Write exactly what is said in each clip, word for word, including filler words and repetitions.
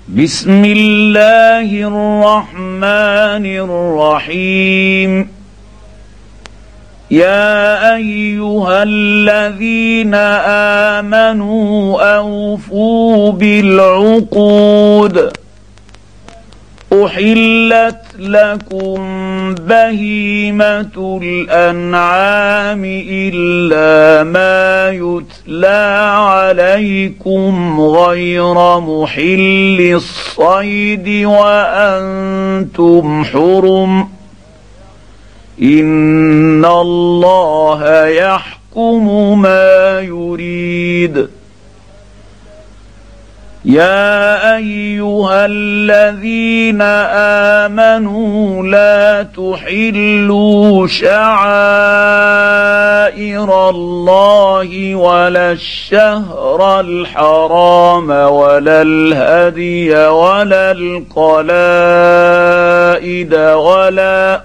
بسم الله الرحمن الرحيم. يا أيها الذين آمنوا أوفوا بالعقود أحلت لكم بهيمة الأنعام إلا ما يتلى عليكم غير محل الصيد وأنتم حرم إن الله يحكم ما يريد. يا أيها الذين آمنوا لا تحلوا شعائر الله ولا الشهر الحرام ولا الهدي ولا القلائد ولا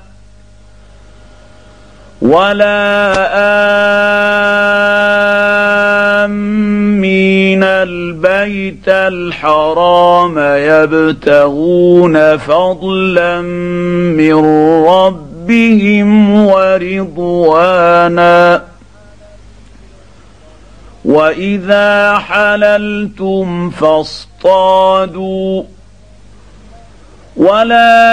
ولا آمين البيت الحرام يبتغون فضلا من ربهم ورضوانا. وإذا حللتم فاصطادوا ولا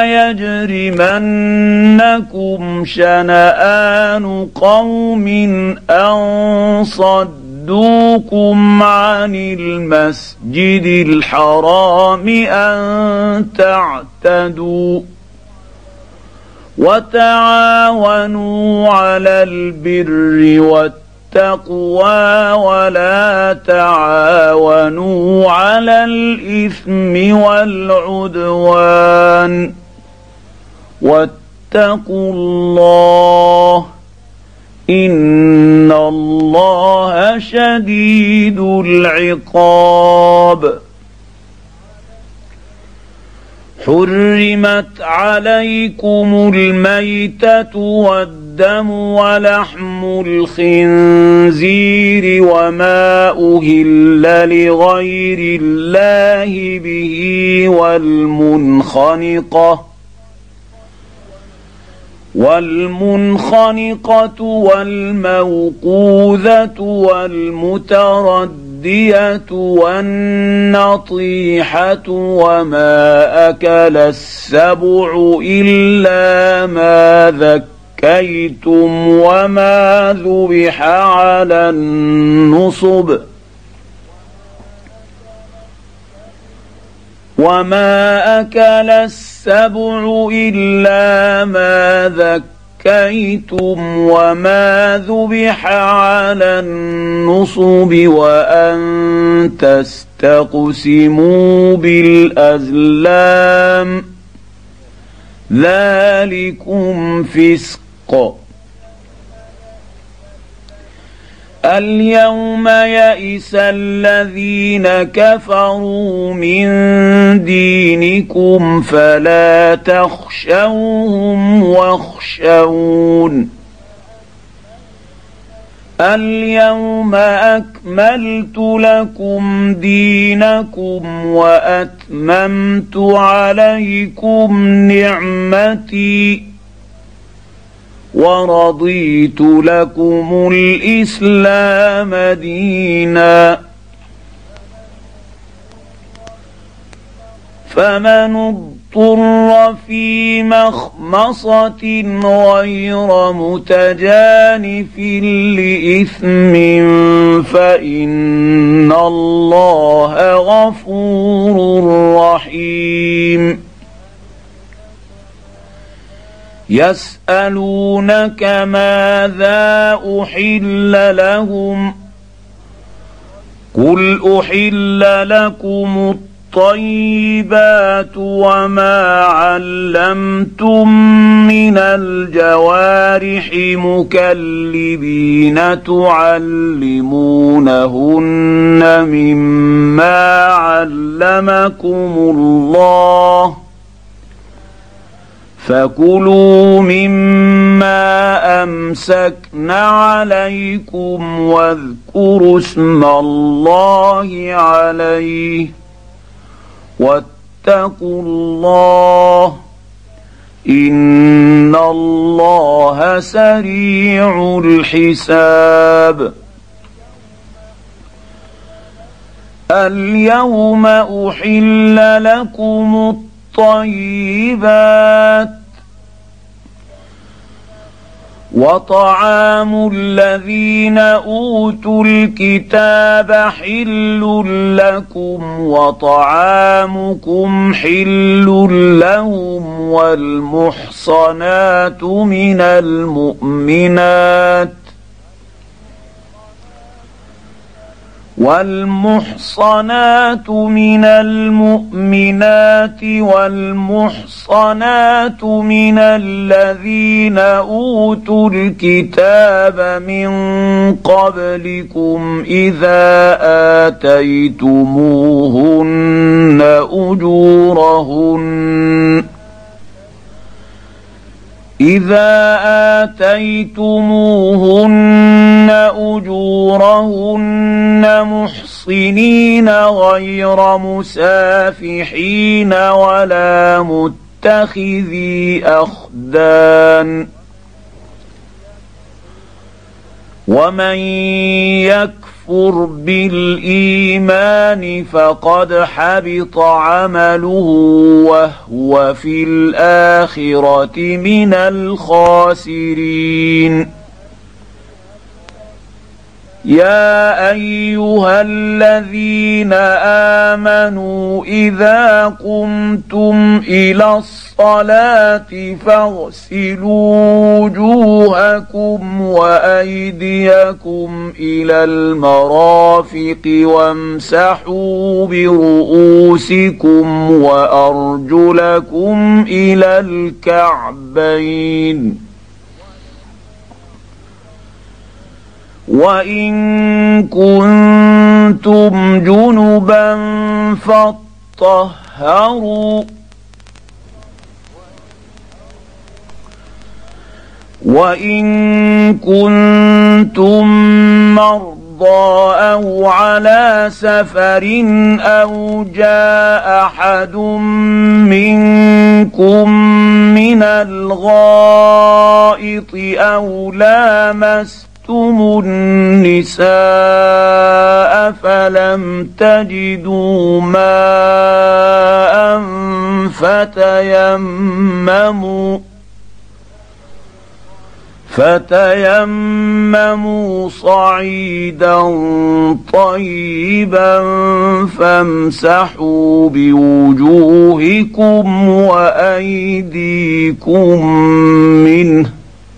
يجرمنكم شنآن قوم أن صدوكم عن المسجد الحرام أن تعتدوا وتعاونوا على البر والتقوى التقوى ولا تعاونوا على الإثم والعدوان واتقوا الله إن الله شديد العقاب. حرمت عليكم الميتة والدم ولحم الخنزير وما أهل لغير الله به والمنخنقة والمنخنقة والموقوذة والمتردية والنطيحة وما أكل السبع إلا ما ذكيتم وما ذبح على النصب وما أكل السبع إلا ما ذكيتم وما ذبح على النصب وأن تستقسموا بالأزلام ذلكم فسق. اليوم يئس الذين كفروا من دينكم فلا تخشوهم واخشون. اليوم أكملت لكم دينكم وأتممت عليكم نعمتي ورضيت لكم الإسلام دينا. فمن اضطر في مخمصة غير متجانف لإثم فإن الله غفور رحيم. يسألونك ماذا أحل لهم قل أحل لكم الطيبات وما علمتم من الجوارح مكلبين تعلمونهن مما علمكم الله فكلوا مما أمسكن عليكم واذكروا اسم الله عليه واتقوا الله إن الله سريع الحساب. اليوم أحل لكم الطيبات وطعام الذين أوتوا الكتاب حل لكم وطعامكم حل لهم والمحصنات من المؤمنات والمحصنات من المؤمنات والمحصنات من الذين أوتوا الكتاب من قبلكم إذا آتيتموهن أجورهن إذا آتيتموهن أجورهن محصنين غير مسافحين ولا متخذي أخدان ومن يكفر بالإيمان فقد حبط عمله وهو في الآخرة من الخاسرين. يا أيها الذين آمنوا إذا قمتم إلى الصلاة فاغسلوا وجوهكم وأيديكم إلى المرافق وامسحوا برؤوسكم وأرجلكم إلى الكعبين وإن كنتم جنبا فاطهروا وإن كنتم مرضى أو على سفر أو جاء أحد منكم من الغائط أو لامستم النساء فلم تجدوا ماء فتيمموا فتيمموا صعيدا طيبا فامسحوا بوجوهكم وأيديكم منه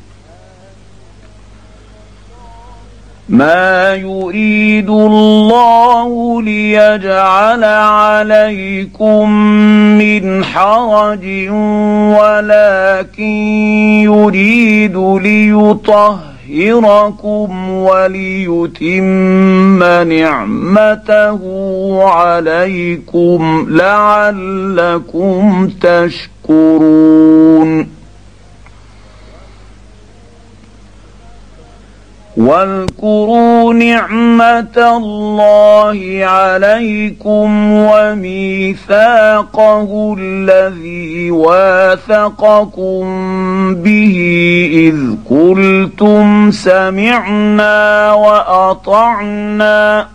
ما يريد الله ليجعل عليكم من حرج ولكن يريد ليطهركم وليتم نعمته عليكم لعلكم تشكرون. واذكروا نعمة الله عليكم وميثاقه الذي واثقكم به إذ قلتم سمعنا وأطعنا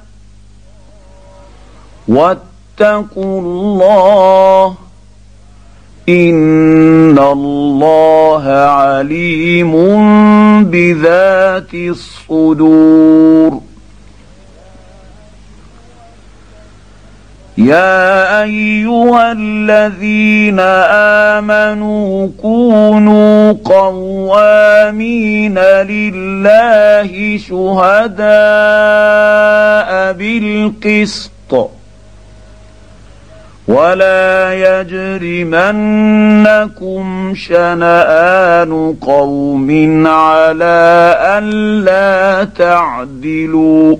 واتقوا الله إن الله عليم بذات الصدور. يا أيها الذين آمنوا كونوا قوامين لله شهداء بالقسط ولا يجرمنكم شنآن قوم على ألا تعدلوا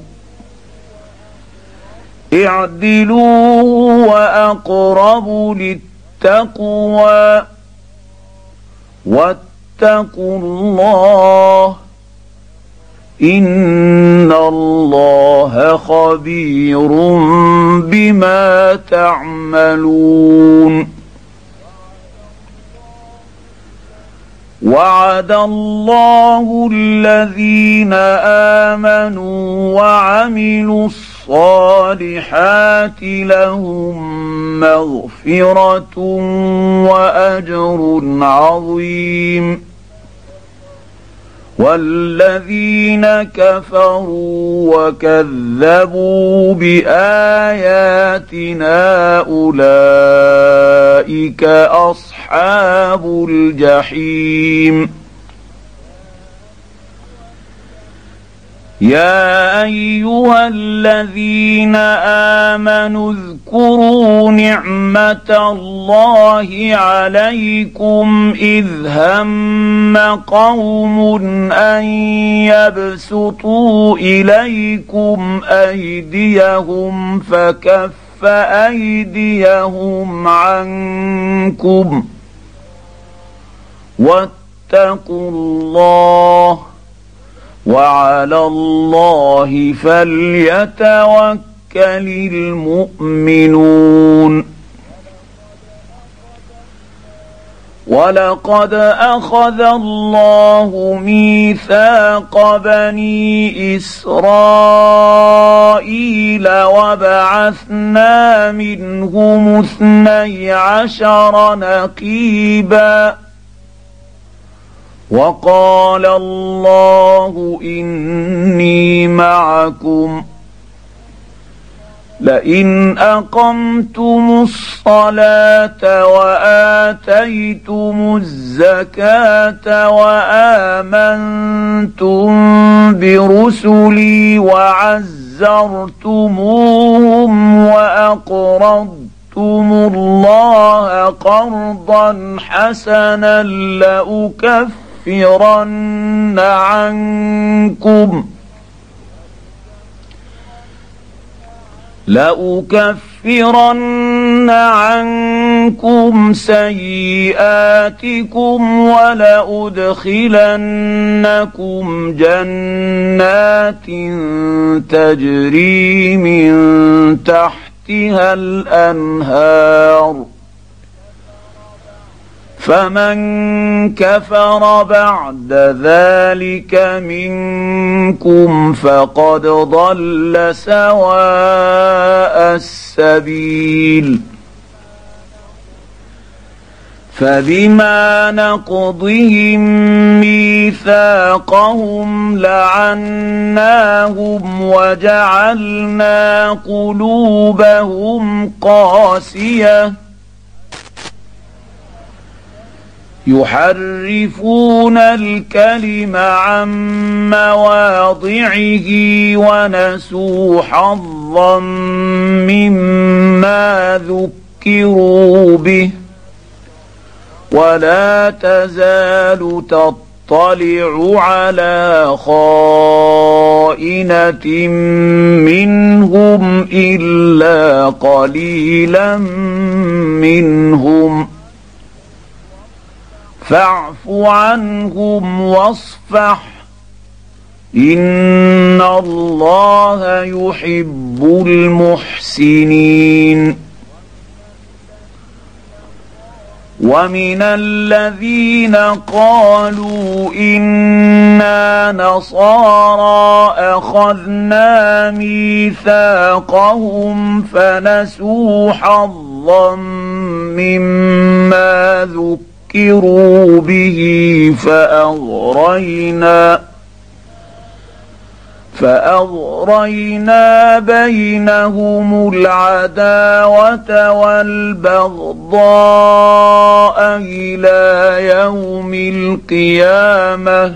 اعدلوا وأقرب للتقوى واتقوا الله إن الله خبير بما تعملون. وعد الله الذين آمنوا وعملوا الصالحات لهم مغفرة وأجر عظيم، والذين كفروا وكذبوا بآياتنا أولئك أصحاب الجحيم. يا أيها الذين آمنوا اذكروا نعمة الله عليكم إذ هم قوم أن يبسطوا إليكم أيديهم فكف أيديهم عنكم واتقوا الله وعلى الله فليتوكل المؤمنون. ولقد أخذ الله ميثاق بني إسرائيل وبعثنا منهم اثني عشر نقيبا وقال الله إني معكم لئن أقمتم الصلاة وآتيتم الزكاة وآمنتم برسلي وعزرتموهم وأقرضتم الله قرضا حسنا لأكفرن عنكم لأكفرن عنكم سيئاتكم ولأدخلنكم جنات تجري من تحتها الأنهار فمن كفر بعد ذلك منكم فقد ضل سواء السبيل. فبما نقضهم ميثاقهم لعناهم وجعلنا قلوبهم قاسية يحرفون الكلم عن مواضعه ونسوا حظا مما ذكروا به ولا تزال تطلع على خائنة منهم إلا قليلا منهم فاعف عنهم واصفح إن الله يحب المحسنين. ومن الذين قالوا إنا نصارى أخذنا ميثاقهم فنسوا حظا مما ذكروا به فأغرينا فأغرينا بينهم العداوة والبغضاء إلى يوم القيامة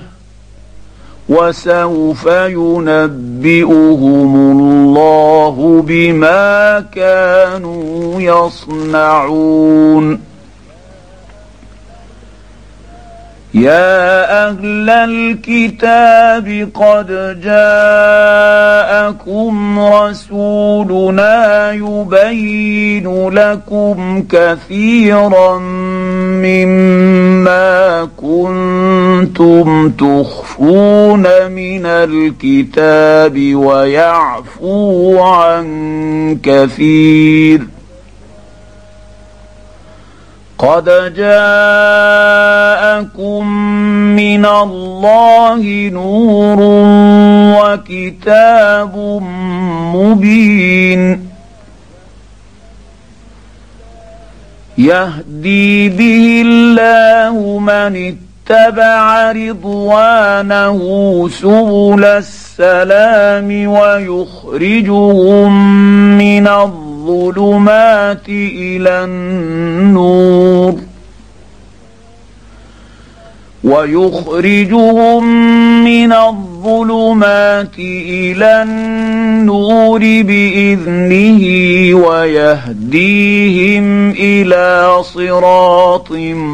وسوف ينبئهم الله بما كانوا يصنعون. يا أهل الكتاب قد جاءكم رسولنا يبين لكم كثيرا مما ما كنتم تخفون من الكتاب ويعفو عن كثير قد جاءكم من الله نور وكتاب مبين يهدي به الله من اتبع رضوانه سبل السلام ويخرجهم من الظلمات إلى النور ويخرجهم من الظلمات إلى النور بإذنه ويهديهم إلى صراط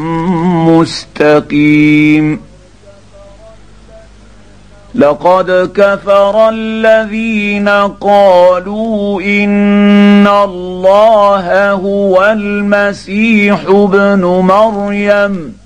مستقيم لقد كفر الذين قالوا إن الله هو المسيح ابن مريم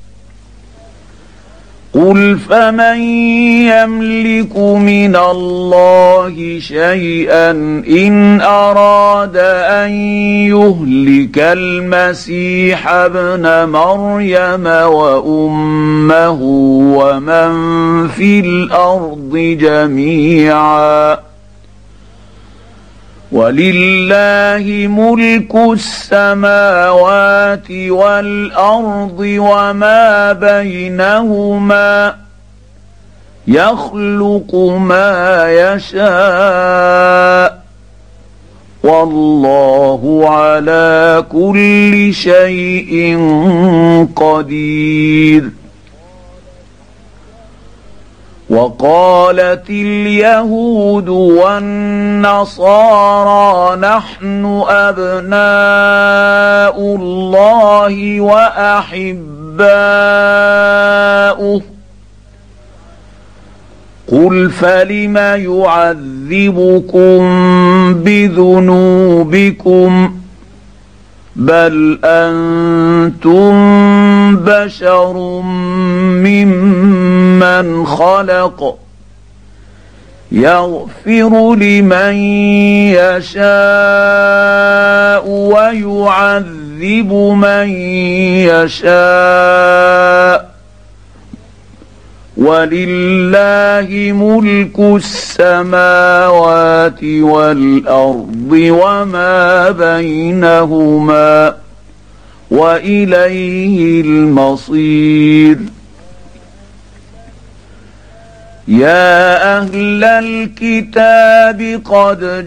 قل فمن يملك من الله شيئا إن أراد أن يهلك المسيح ابن مريم وأمه ومن في الأرض جميعا ولله ملك السماوات والأرض وما بينهما يخلق ما يشاء والله على كل شيء قدير وقالت اليهود والنصارى نحن أبناء الله وأحباؤه قل فلم يعذبكم بذنوبكم بل أنتم بشر ممن خلق يغفر لمن يشاء ويعذب من يشاء ولله ملك السماوات والأرض وما بينهما وإليه المصير يا أهل الكتاب قد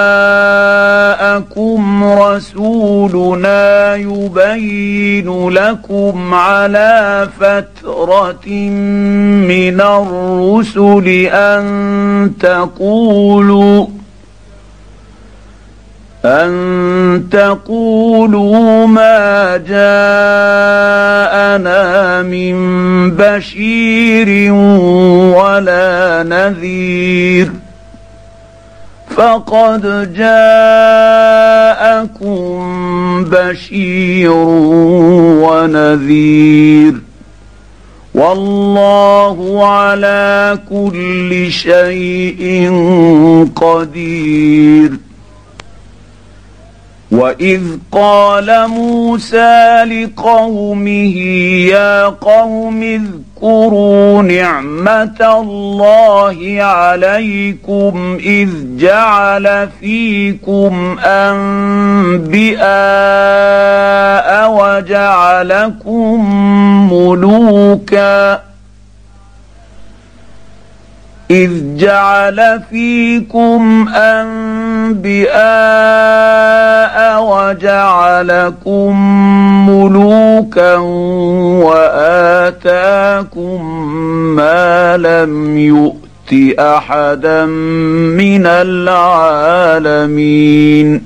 جاءكم رسولنا يبين لكم على فترة من الرسل أن تقولوا أن تقولوا ما جاءنا من بشير ولا نذير فقد جاءكم بشير ونذير والله على كل شيء قدير وإذ قال موسى لقومه يا قوم اذكروا نعمة الله عليكم إذ جعل فيكم أنبياء وجعلكم ملوكا إذ جعل فيكم أنبياء وجعلكم ملوكا وآتاكم ما لم يؤت أحدا من العالمين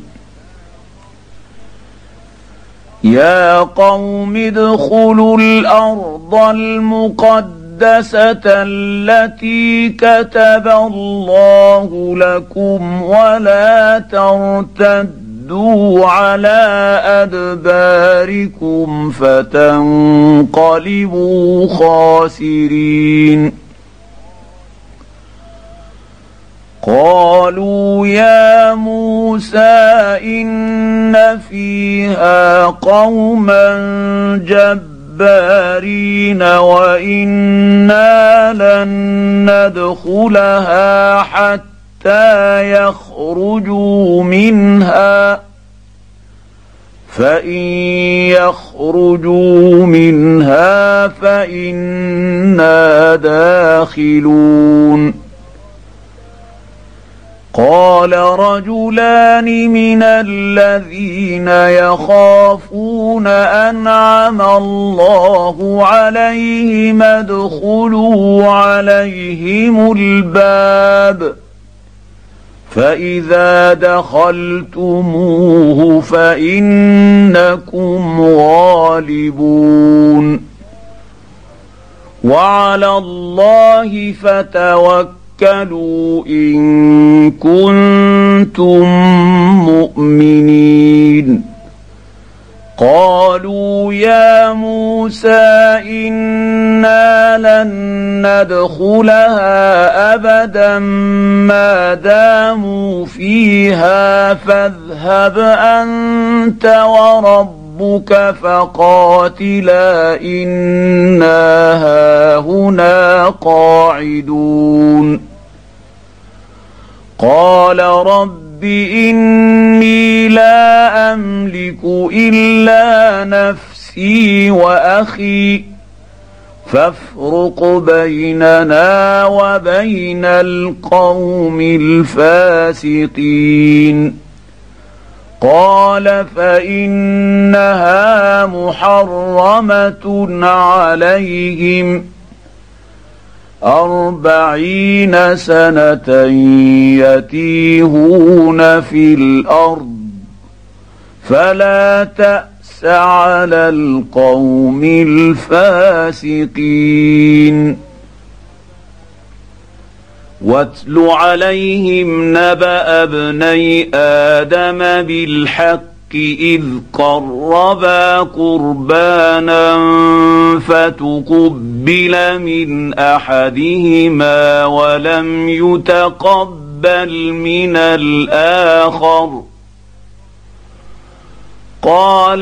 يا قوم ادخلوا الأرض المقدسة التي كتب الله لكم ولا ترتدوا تردوا على أدباركم فتنقلبوا خاسرين. قالوا يا موسى إن فيها قوما جبارين وإنا لن ندخلها حتى يخرجوا منها فإن يخرجوا منها فإنا داخلون. قال رجلان من الذين يخافون أنعم الله عليهم ادخلوا عليهم الباب فإذا دخلتموه فإنكم غالبون وعلى الله فتوكلوا توكلوا إن كنتم مؤمنين. قالوا يا موسى إنا لن ندخلها أبدا ما داموا فيها فاذهب أنت وربك ربك فقاتلا إنا هاهنا قاعدون. قال رب إني لا أملك إلا نفسي وأخي فافرق بيننا وبين القوم الفاسقين. قال فإنها محرمة عليهم أربعين سنة يتيهون في الأرض فلا تأس على القوم الفاسقين. واتل عليهم نبأ ابني آدم بالحق إذ قربا قربانا فتقبل من أحدهما ولم يتقبل من الآخر قال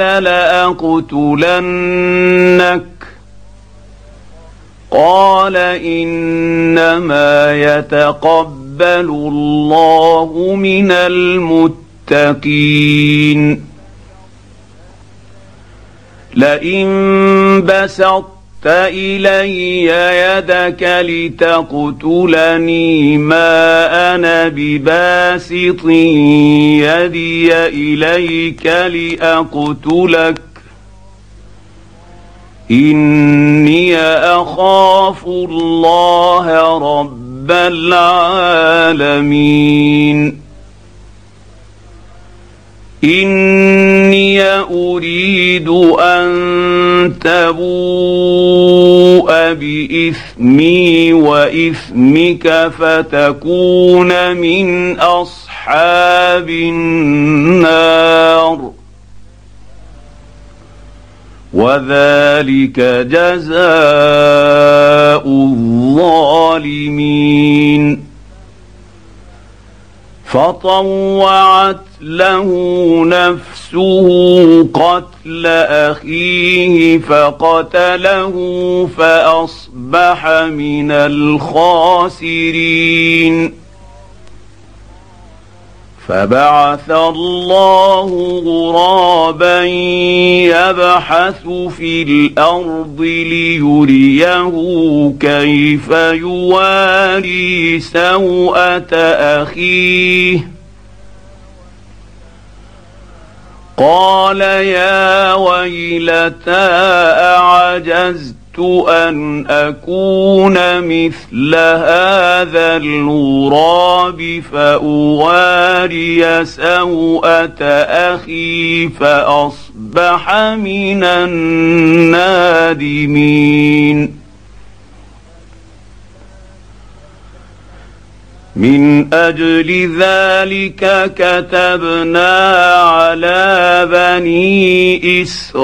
لأقتلنك قال إنما يتقبل الله من المتقين. لئن بسطت إلي يدك لتقتلني ما أنا بباسط يدي إليك لأقتلك إني أخاف الله رب العالمين. إني أريد أن تبوء بإثمي وإثمك فتكون من أصحاب النار وذلك جزاء الظالمين. فطوعت له نفسه قتل أخيه فقتله فأصبح من الخاسرين. فبعث الله غرابا يبحث في الأرض ليريه كيف يواري سوءة أخيه قال يا ويلتى أعجزت أن أكون مثل هذا الغراب فأواري سوءة أخي فأصبح من النادمين. من أجل ذلك كتبنا على بني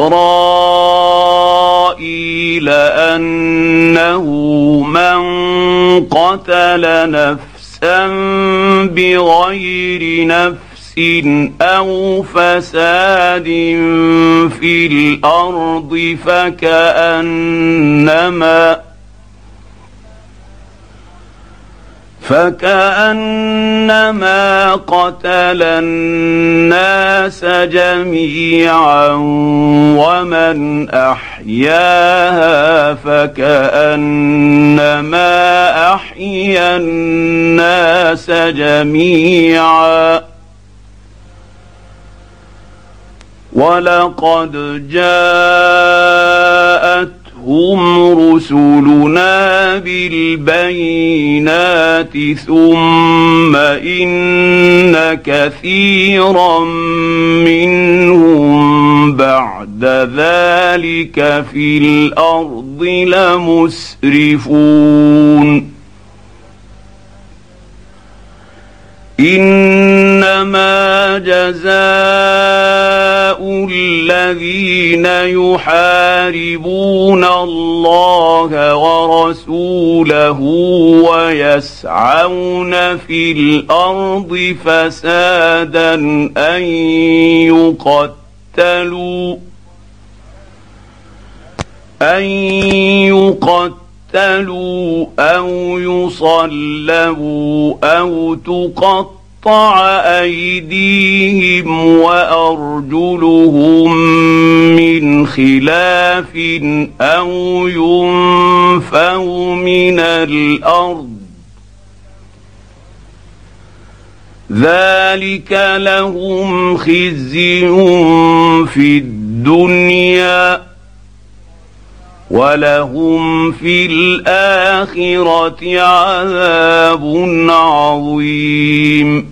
إسرائيل أنه من قتل نفسا بغير نفس أو فساد في الأرض فكأنما فكأنما قتل الناس جميعا ومن أحياها فكأنما أحيا الناس جميعا ولقد جاءتهم رسلنا بالبينات ثم إن كثيرا منهم بعد ذلك في الأرض لمسرفون إنما جزاء الذين يحاربون الله ورسوله ويسعون في الأرض فسادا أن يقتلوا أن يقتلوا أو يصلبوا أو تقطعوا قطع أيديهم وأرجلهم من خلاف أو ينفوا من الأرض ذلك لهم خزي في الدنيا ولهم في الآخرة عذاب عظيم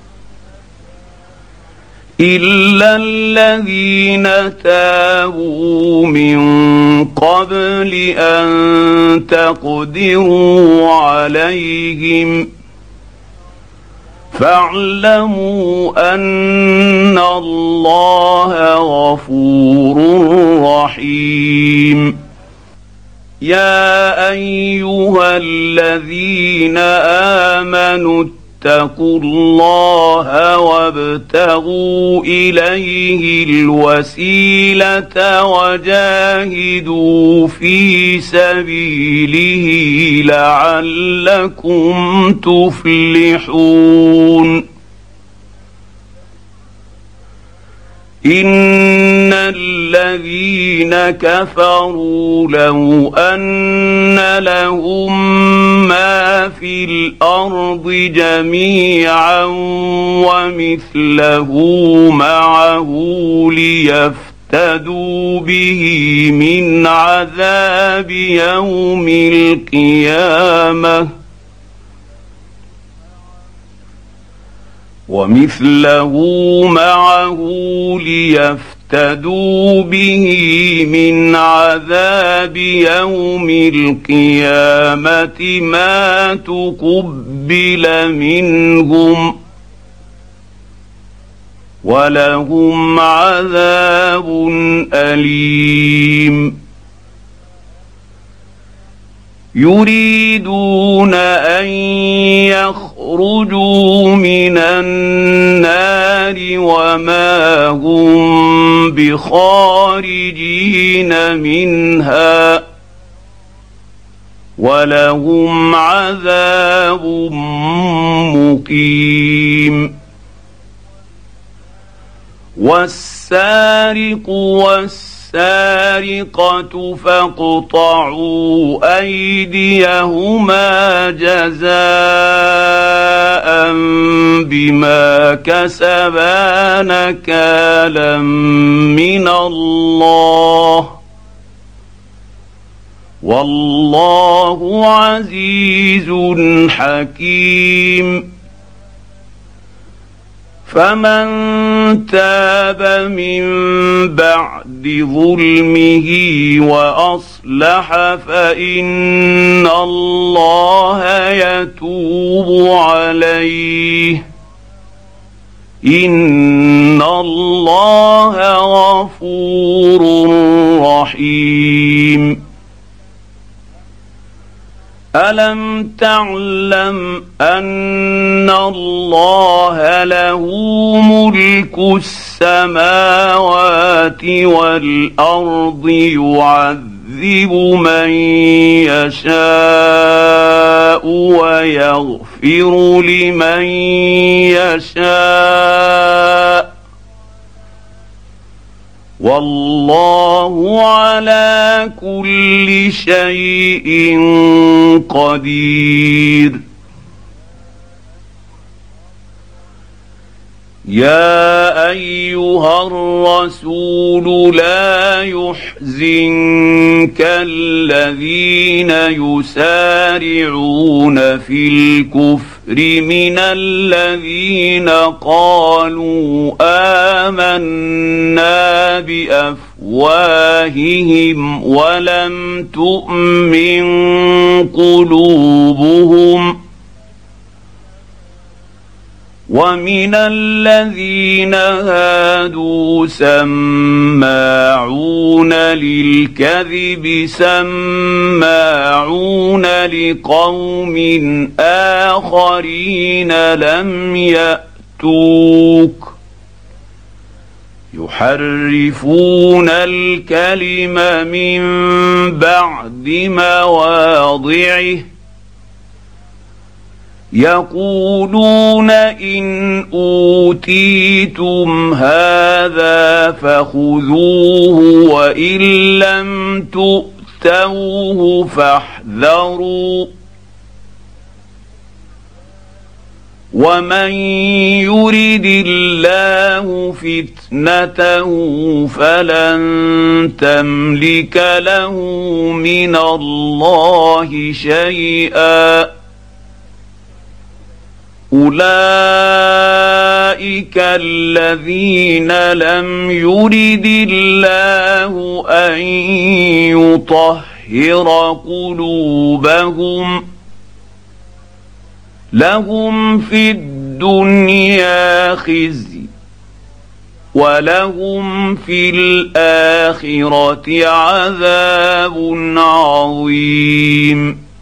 إلا الذين تابوا من قبل أن تقدروا عليهم فاعلموا أن الله غفور رحيم يا أيها الذين آمنوا اتقوا الله وابتغوا إليه الوسيلة وجاهدوا في سبيله لعلكم تفلحون إن الذين كفروا لو أن لهم ما في الأرض جميعا ومثله معه ليفتدوا به من عذاب يوم القيامة ومثله معه ليفتدوا به من عذاب يوم القيامة ما تقبل منهم ولهم عذاب أليم يريدون أن يخرجوا من النار وما هم بخارجين منها ولهم عذاب مقيم والسارق والسارق السارقة فاقطعوا أيديهما جزاء بما كسبا نكالا من الله والله عزيز حكيم فمن تاب من بعد ظلمه واصلح فان الله يتوب عليه ان الله غفور رحيم. ألم تعلم أن الله له ملك السماوات والأرض يعذب من يشاء ويغفر لمن يشاء والله على كل شيء قدير. يا أيها الرسول لا يحزنك الذين يسارعون في الكفر من الذين قالوا آمنا بأفواههم ولم تؤمن قلوبهم ومن الذين هادوا سماعون للكذب سماعون لقوم آخرين لم يأتوك يحرفون الكلم من بعد مواضعه يقولون إن أوتيتم هذا فخذوه وإن لم تؤتوه فاحذروا ومن يرد الله فتنته فلن تملك له من الله شيئا أولئك الذين لم يرد الله أن يطهر قلوبهم لهم في الدنيا خزي ولهم في الآخرة عذاب عظيم.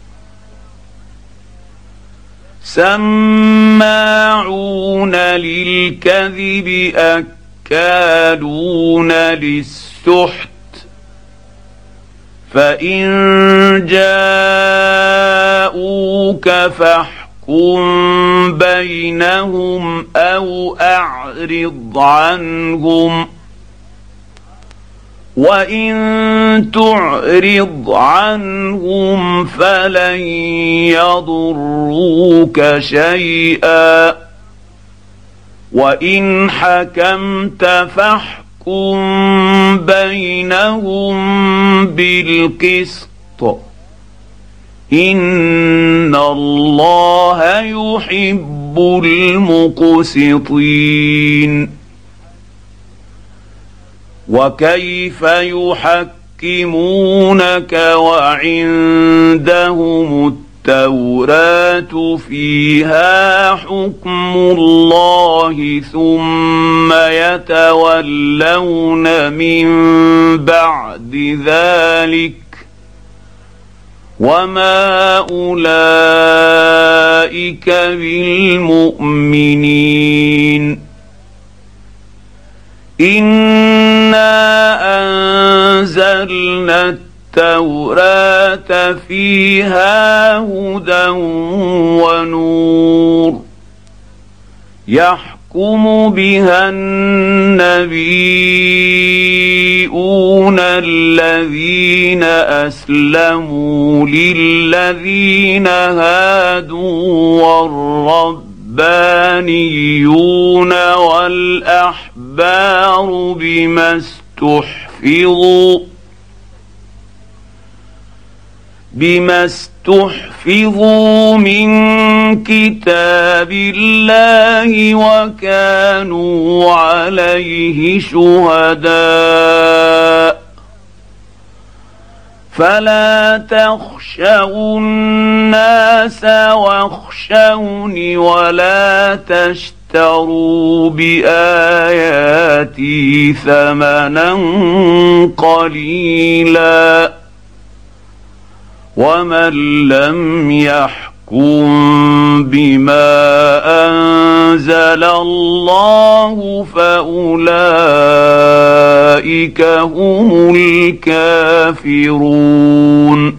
سماعون للكذب أكالون للسحت فإن جاءوك فاحكم بينهم أو أعرض عنهم وإن تعرض عنهم فلن يضروك شيئا وإن حكمت فاحكم بينهم بالقسط إن الله يحب المقسطين. وكيف يحكمونك وعندهم التوراة فيها حكم الله ثم يتولون من بعد ذلك وما أولئك بالمؤمنين. إنا أنزلنا التوراة فيها هدى ونور يحكم بها النبيون الذين أسلموا للذين هادوا والربانيون والأحبار بما استحفظوا بما استحفظوا من كتاب الله وكانوا عليه شهداء فلا تخشوا الناس واخشوني ولا تشتروا بآياتي ثمنا قليلا ومن لم يحكم بما أنزل الله فأولئك هم الكافرون.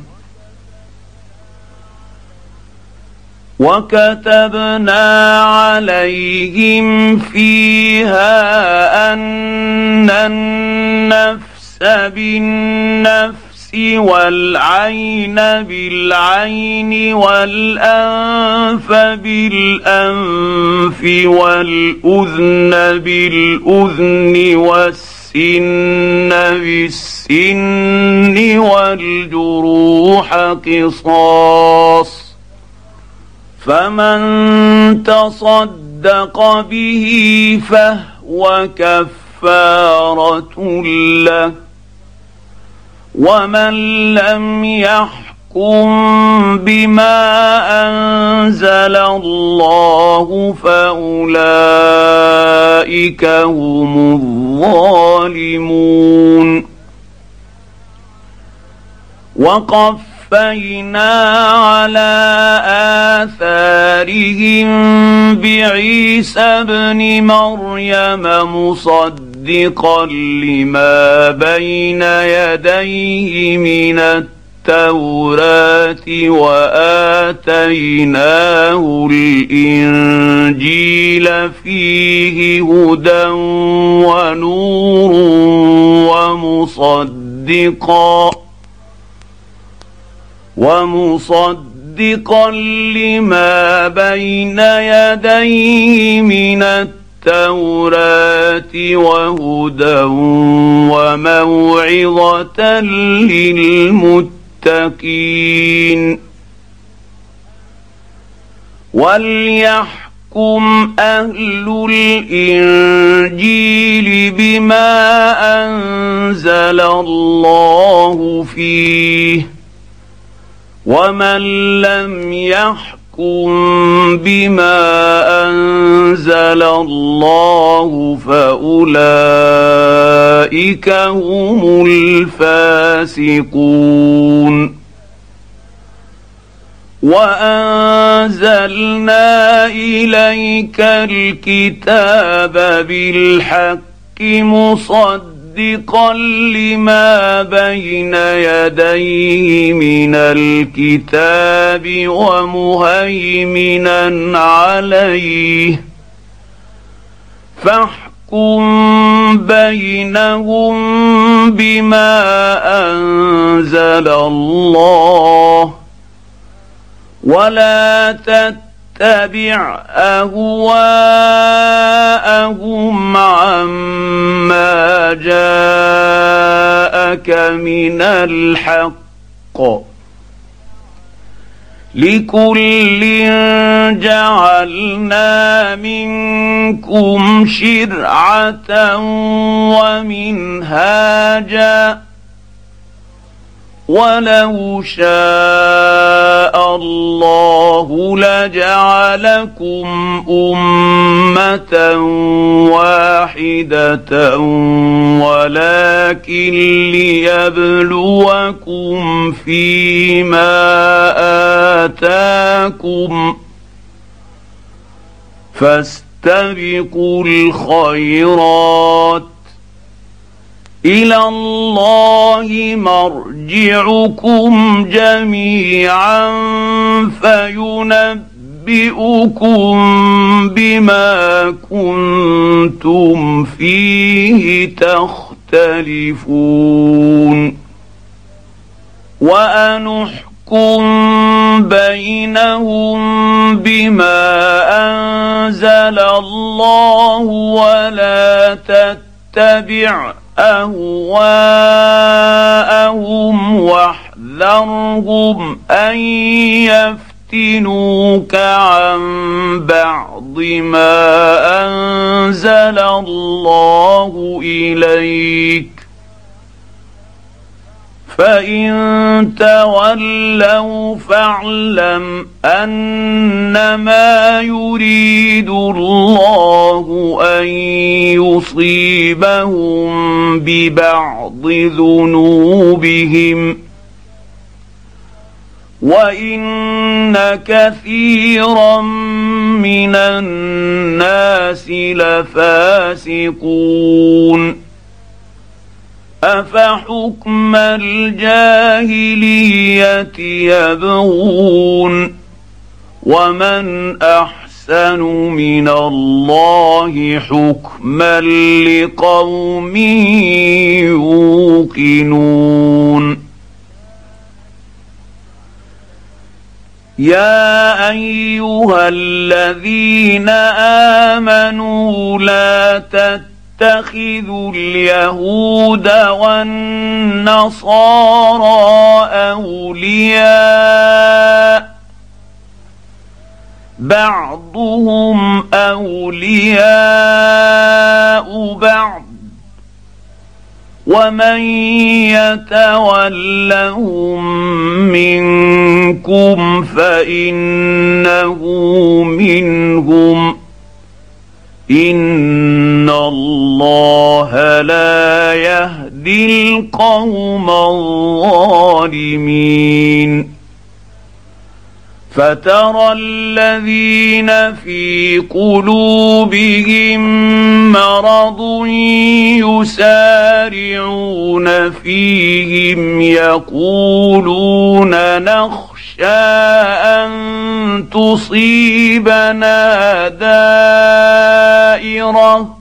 وكتبنا عليهم فيها أن النفس بالنفس والعين بالعين والأنف بالأنف والأذن بالأذن والسن بالسن والجروح قصاص فمن تصدق به فهو كفارة له ومن لم يحكم بما أنزل الله فأولئك هم الظالمون. وقفينا على آثارهم بعيسى ابن مريم مصدقا مصدقا لما بين يديه من التوراة وآتيناه الإنجيل فيه هدى ونور ومصدقا ومصدقا لما بين يديه من التوراة التوراة وهدى وموعظة للمتقين. وليحكم أهل الإنجيل بما أنزل الله فيه ومن لم يحكم بما أنزل الله فأولئك هم الفاسقون. وأنزلنا إليك الكتاب بالحق مصدقا مصدقا لما بين يديه من الكتاب ومهيمنا عليه فاحكم بينهم بما أنزل الله ولا تتبع أهواءهم عما جاءك من الحق لكل جعلنا منكم شرعة ومنهاجا ولو شاء الله لجعلكم أمة واحدة ولكن ليبلوكم فيما آتاكم فاستبقوا الخيرات إلى الله مرجعكم جميعا فينبئكم بما كنتم فيه تختلفون وأنحكم بينهم بما أنزل الله ولا تتبع أهواءهم واحذرهم فذرهم أن يفتنوك عن بعض ما أنزل الله إليك فإن تولوا فاعلم أنما يريد الله أن يصيبهم ببعض ذنوبهم وإن كثيرا من الناس لفاسقون أفحكم الجاهلية يبغون ومن أحسن من الله حكما لقوم يوقنون يا أيها الذين آمنوا لا تتبعوا اتخذوا اليهود والنصارى أولياء بعضهم أولياء بعض ومن يتولهم منكم فإنه منهم إن الله لا يهدي القوم الظالمين فترى الذين في قلوبهم مرض يسارعون فيهم يقولون نخشى أن تصيبنا دائرة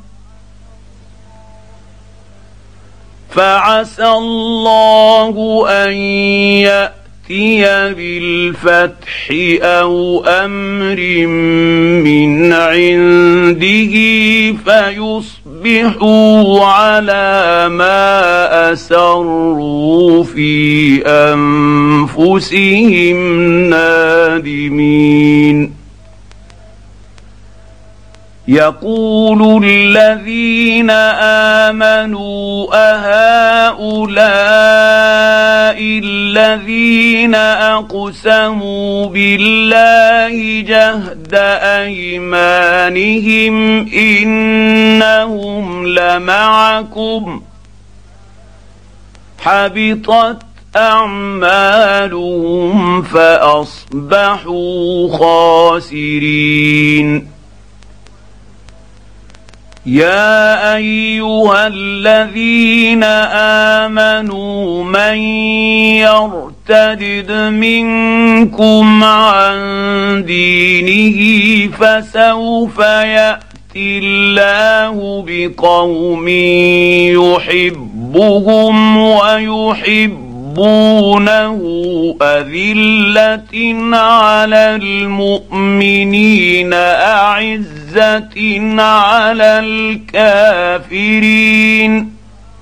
فعسى الله أن يأتي بالفتح أو أمر من عنده فيصبحوا على ما أسروا في أنفسهم نادمين يقول الذين آمنوا أهؤلاء الذين أقسموا بالله جهد أيمانهم إنهم لمعكم حبطت أعمالهم فأصبحوا خاسرين يا أيها الذين آمنوا من يرتد منكم عن دينه فسوف يأتي الله بقوم يحبهم ويحبونه أذلة على المؤمنين أعزة على الكافرين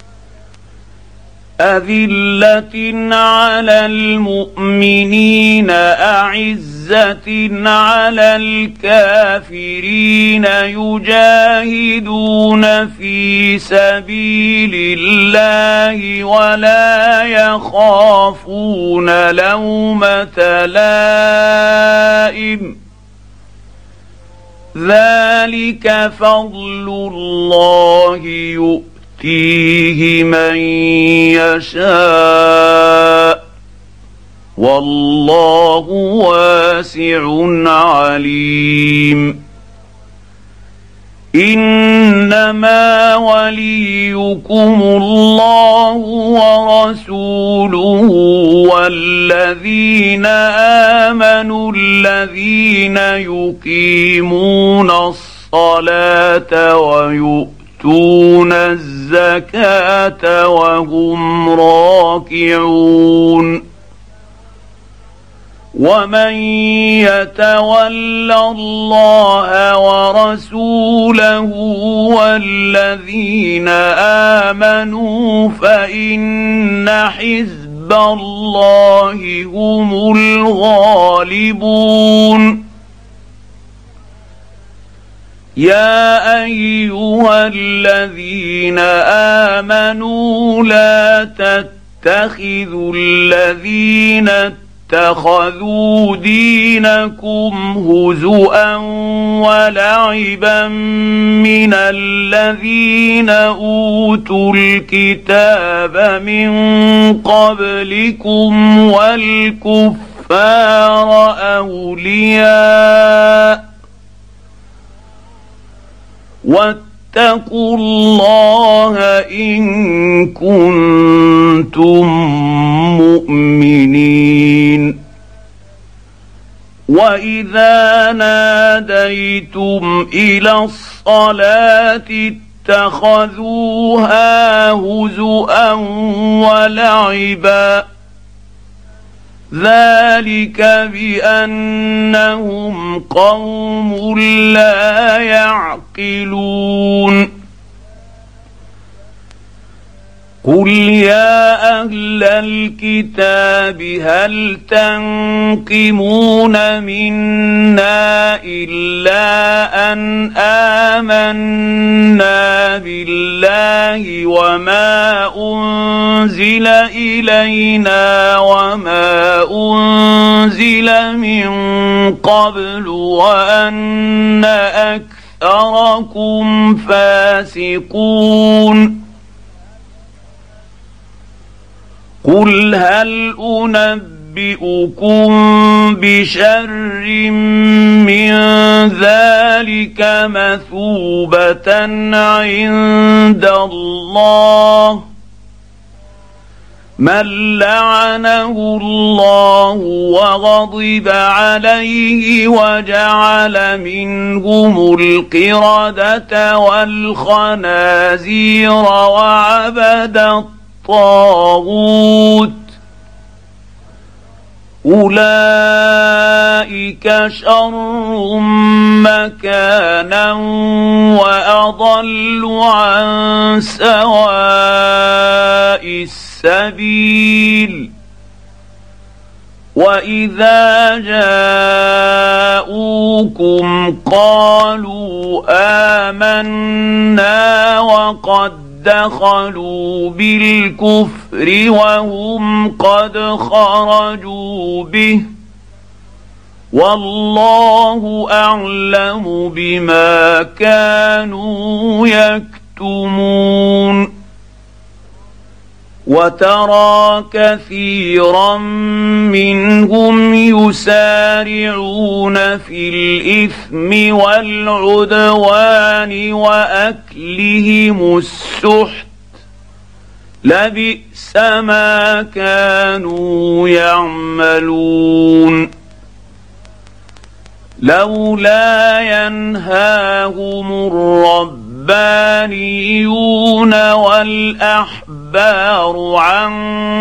أذلة على المؤمنين أعزة على الكافرين يجاهدون في سبيل الله ولا يخافون لومة لائم ذلك فضل الله يؤتيه من يشاء والله واسع عليم إنما وليكم الله ورسوله والذين آمنوا الذين يقيمون الصلاة ويؤتون الزكاة وهم راكعون ومن يتول الله ورسوله والذين آمنوا فإن حزب حزب الله هم الغالبون. يا ايها الذين امنوا لا تتخذوا الذين اتخذوا دينكم هزؤا ولعبا من الذين اوتوا الكتاب من قبلكم والكفار اولياء واتقوا الله ان كنتم مؤمنين. واذا ناديتم الى الصلاه اتخذوها هزؤا ولعبا ذلك بانهم قوم لا يعقلون. قل يا اهل الكتاب هل تنقمون منا الا ان امنا بالله وما انزل الينا وما انزل من قبل وان اكثركم فاسقون. قل هل انبئكم بشر من ذلك مثوبة عند الله من لعنه الله وغضب عليه وجعل منهم القردة والخنازير وعبد الطاغوت أولئك شر مكانا وأضل عن سواء السبيل. وإذا جاءوكم قالوا آمنا وقد دخلوا بالكفر وهم قد خرجوا به والله أعلم بما كانوا يكتمون. وترى كثيرا منهم يسارعون في الإثم والعدوان وأكلهم السحت لبئس ما كانوا يعملون. لولا ينهاهم الرب الربانيون والأحبار عن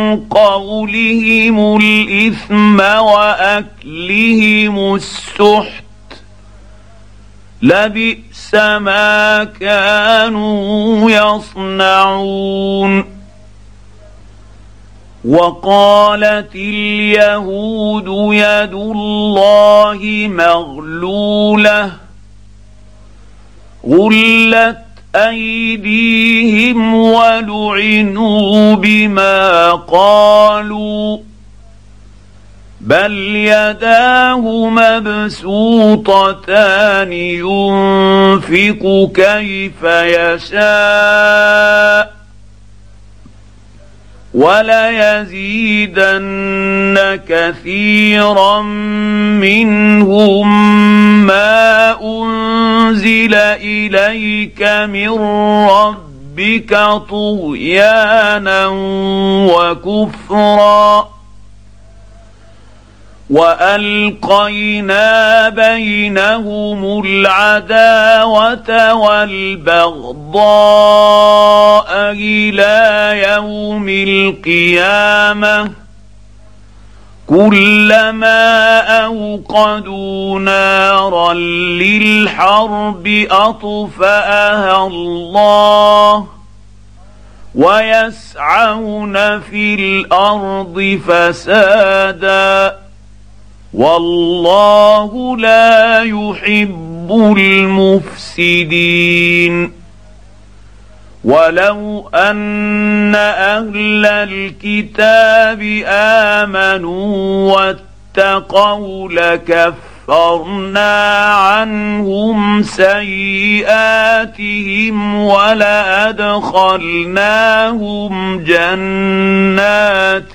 قولهم الإثم وأكلهم السحت لبئس ما كانوا يصنعون. وقالت اليهود يد الله مغلولة غلت أيديهم ولعنوا بما قالوا بل يداه مبسوطتان ينفق كيف يشاء وليزيدن كثيرا منهم ما أنزل إليك من ربك طغيانا وكفرا وألقينا بينهم العداوة والبغضاء إلى يوم القيامة كلما أوقدوا نارا للحرب أطفأها الله ويسعون في الارض فسادا والله لا يحب المفسدين. ولو ان اهل الكتاب امنوا واتقوا لكفرنا عنهم سيئاتهم ولأدخلناهم جنات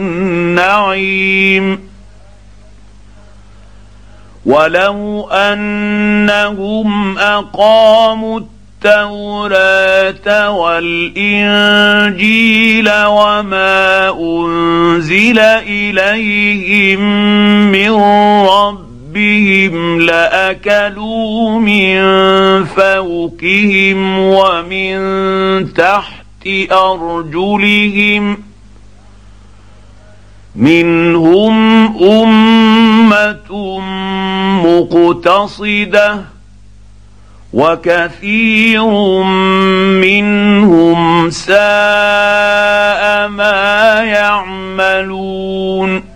النعيم. ولو أنهم أقاموا التوراة والإنجيل وما أنزل إليهم من ربهم لأكلوا من فوقهم ومن تحت أرجلهم منهم أمة مقتصدة وكثير منهم ساء ما يعملون.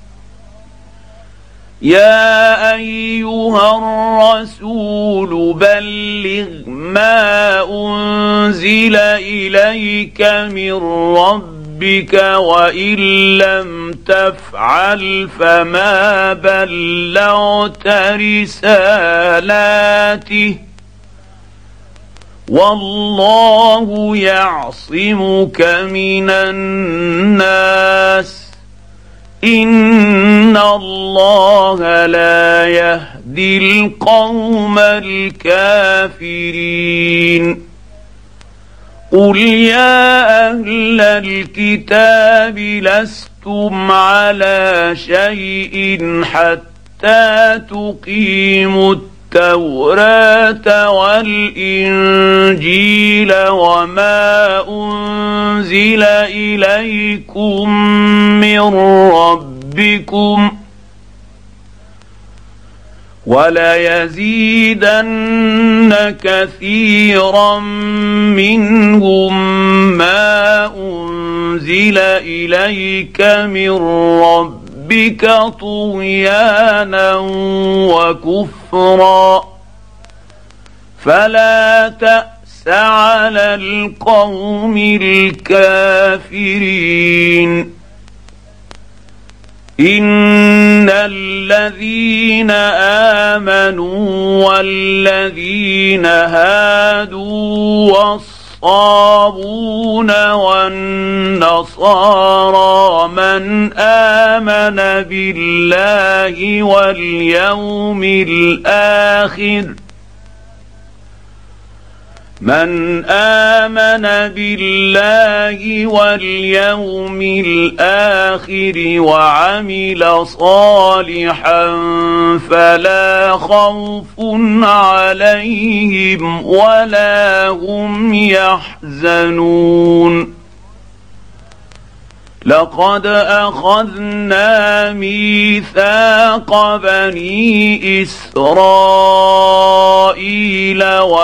يا أيها الرسول بلغ ما أنزل إليك من ربك وإن لم تفعل فما بلغت رسالاته والله يعصمك من الناس إن الله لا يهدي القوم الكافرين. قل يا أهل الكتاب لستم على شيء حتى تقيموا التوراة والإنجيل وما أنزل إليكم من ربكم وليزيدن كثيرا منهم ما أنزل إليك من ربك طغيانا وكفرا فلا تأس على القوم الكافرين. إن الذين آمنوا والذين هادوا والصابون والنصارى من آمن بالله واليوم الآخر من آمن بالله واليوم الآخر وعمل صالحا فلا خوف عليهم ولا هم يحزنون. لقد أخذنا ميثاق بني إسرائيل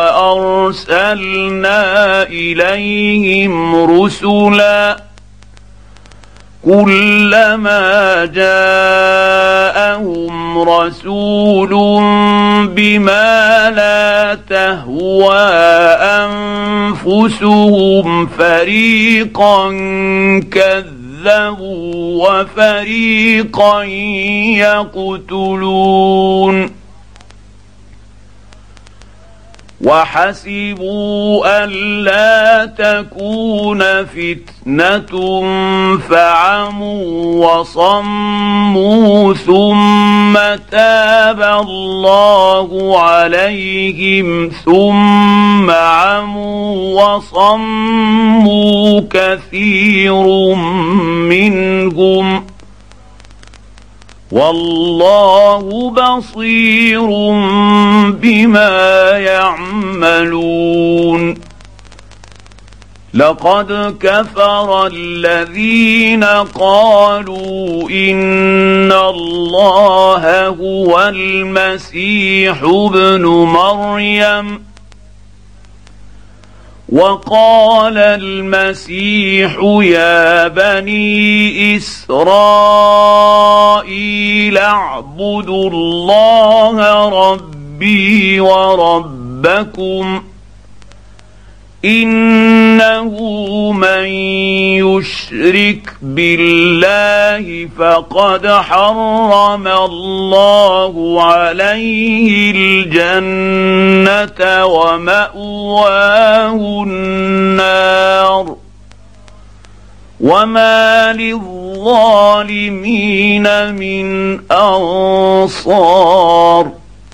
وأرسلنا إليهم رسلا كلما جاءهم رسول بما لا تهوى أنفسهم فريقا كذبوا وفريقا يقتلون وحسبوا ألا تكون فتنة فعموا وصموا ثم تاب الله عليهم ثم عموا وصموا كثير منهم والله بصير بما يعملون. لقد كفر الذين قالوا إن الله هو المسيح ابن مريم وقال المسيح يا بني إسرائيل اعبدوا الله ربي وربكم إنه من يشرك بالله فقد حرم الله عليه الجنة ومأواه النار وما للظالمين من أنصار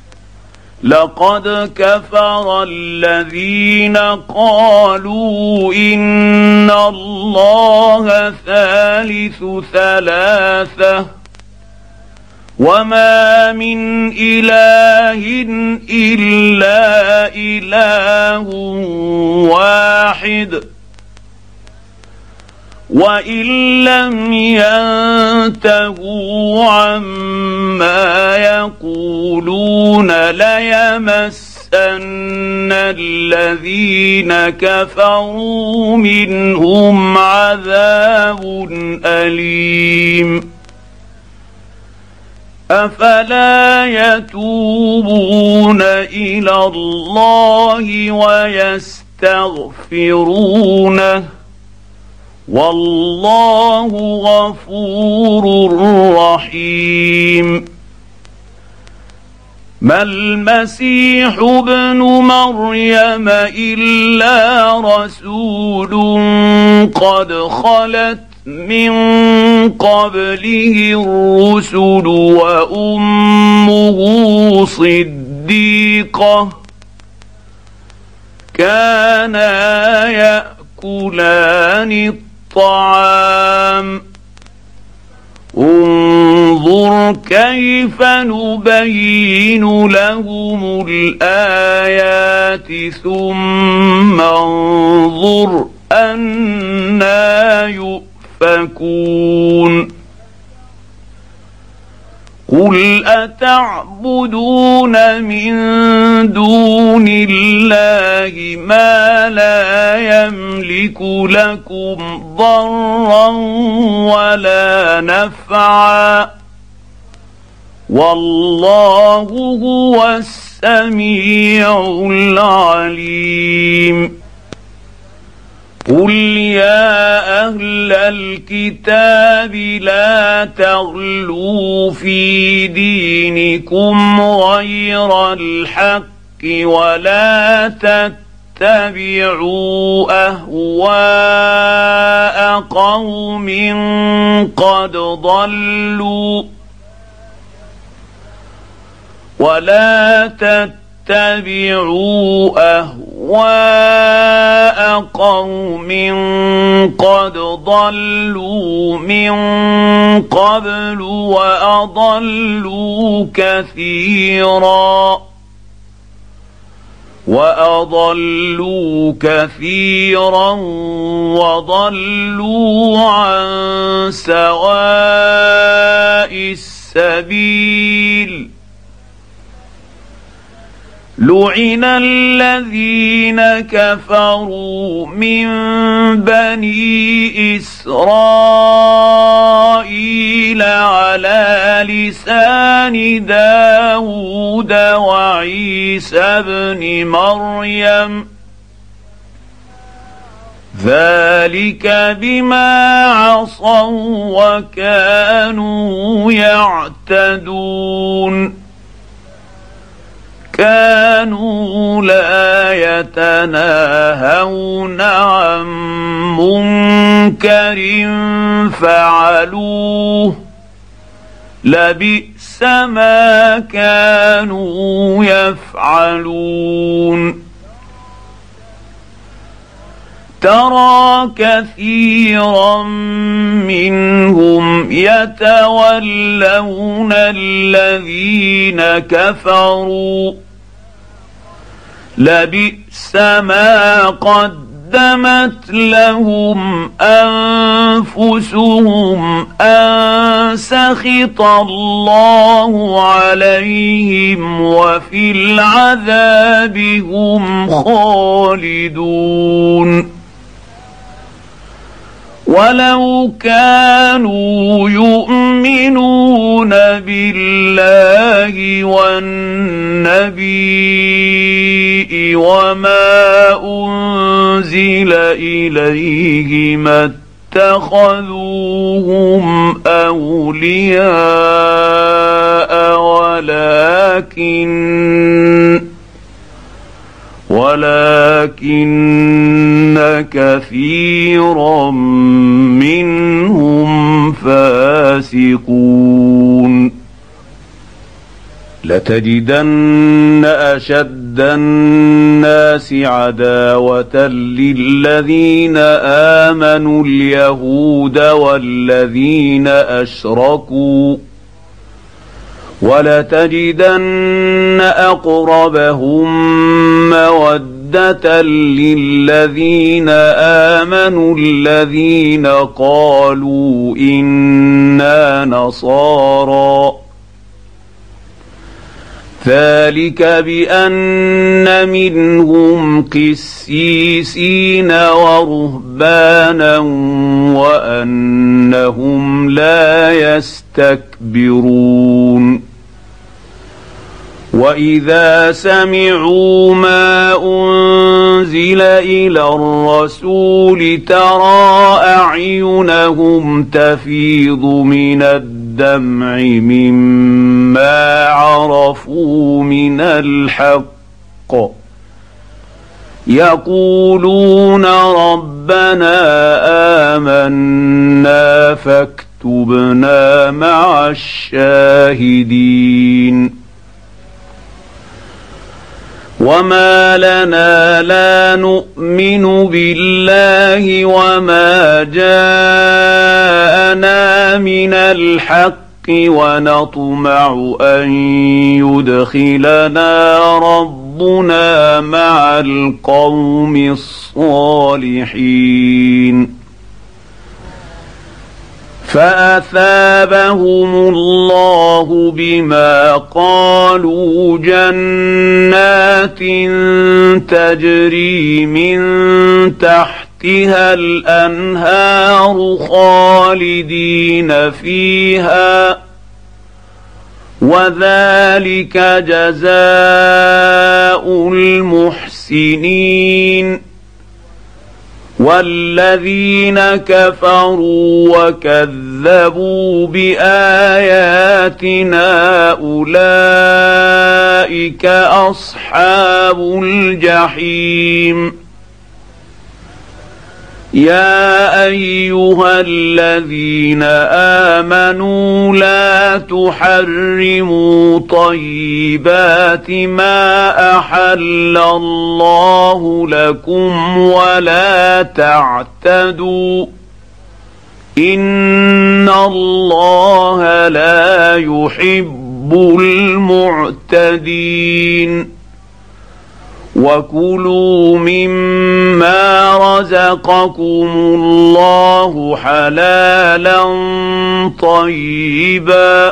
لقد كفر الذين قالوا إن الله ثالث ثلاثة وما من إله إلا إله واحد وإن لم ينتهوا عما يقولون ليمسن الذين كفروا منهم عذاب أليم أفلا يتوبون إلى الله ويستغفرونه والله غفور رحيم ما المسيح ابن مريم إلا رسول قد خلت من قبله الرسل وأمه صديقة كانا يأكلان الطعام انظر كيف نبين لهم الآيات ثم انظر أنى يؤفكون قل أتعبدون من دون الله ما لا يملك لكم ضرا ولا نفعا والله هو السميع العليم قل يا أهل الكتاب لا تغلوا في دينكم غير الحق ولا تتبعوا أهواء قوم قد ضلوا ولا تتبعوا اتبعوا أهواء قوم قد ضلوا من قبل وأضلوا كثيرا وأضلوا كثيرا وضلوا عن سواء السبيل لعن الذين كفروا من بني إسرائيل على لسان داود وعيسى بن مريم ذلك بما عصوا وكانوا يعتدون كانوا لا يتناهون عن منكر فعلوه لبئس ما كانوا يفعلون ترى كثيرا منهم يتولون الذين كفروا لبئس ما قدمت قدمت لهم أنفسهم أن سخط الله عليهم وفي العذاب هم خالدون. ولو كانوا يؤمنون بالله والنبي وما أنزل إليه ما اتخذوهم أولياء ولكن ولكن كثيرا منهم فاسقون. لتجدن أشد الناس عداوة للذين آمنوا اليهود والذين أشركوا ولتجدن أقربهم مودة للذين آمنوا الذين قالوا إنا نصارى ذلك بأن منهم قسيسين ورهبانا وأنهم لا يستكبرون. وإذا سمعوا ما أنزل إلى الرسول ترى أعينهم تفيض من الدمع مما عرفوا من الحق يقولون ربنا آمنا فاكتبنا مع الشاهدين. وما لنا لا نؤمن بالله وما جاءنا من الحق ونطمع أن يدخلنا ربنا مع القوم الصالحين. فأثابهم الله بما قالوا جنات تجري من تحتها الأنهار خالدين فيها وذلك جزاء المحسنين. والذين كفروا وكذبوا بآياتنا أولئك أصحاب الجحيم. يا أيها الذين آمنوا لا تحرموا طيبات ما أحل الله لكم ولا تعتدوا إن الله لا يحب المعتدين. وكلوا مما رزقكم الله حلالا طيبا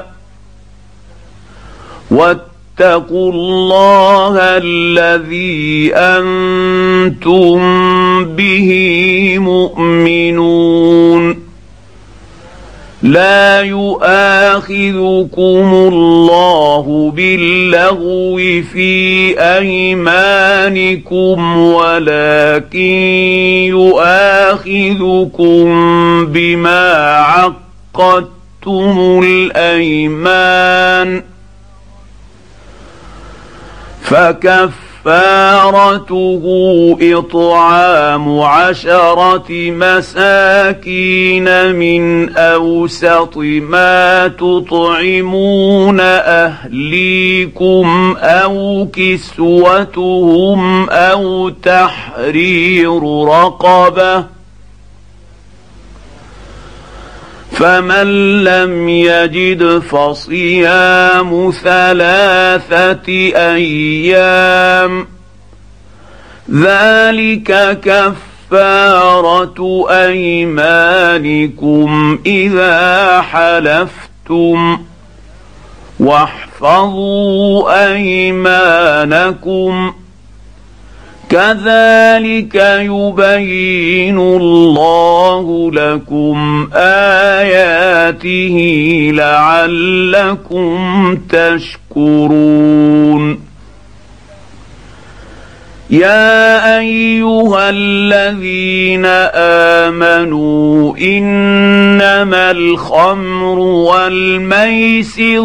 واتقوا الله الذي أنتم به مؤمنون. لا يؤاخذكم الله باللغو في أيمانكم ولكن يؤاخذكم بما عقدتم الأيمان فكفارته إطعام عشرة مساكين من أوسط ما تطعمون أهليكم أو كسوتهم أو تحرير رقبة فمن لم يجد فصيام ثلاثة أيام ذلك كفارة أيمانكم إذا حلفتم واحفظوا أيمانكم كذلك يبين الله لكم آياته لعلكم تشكرون. يا أيها الذين آمنوا إنما الخمر والميسر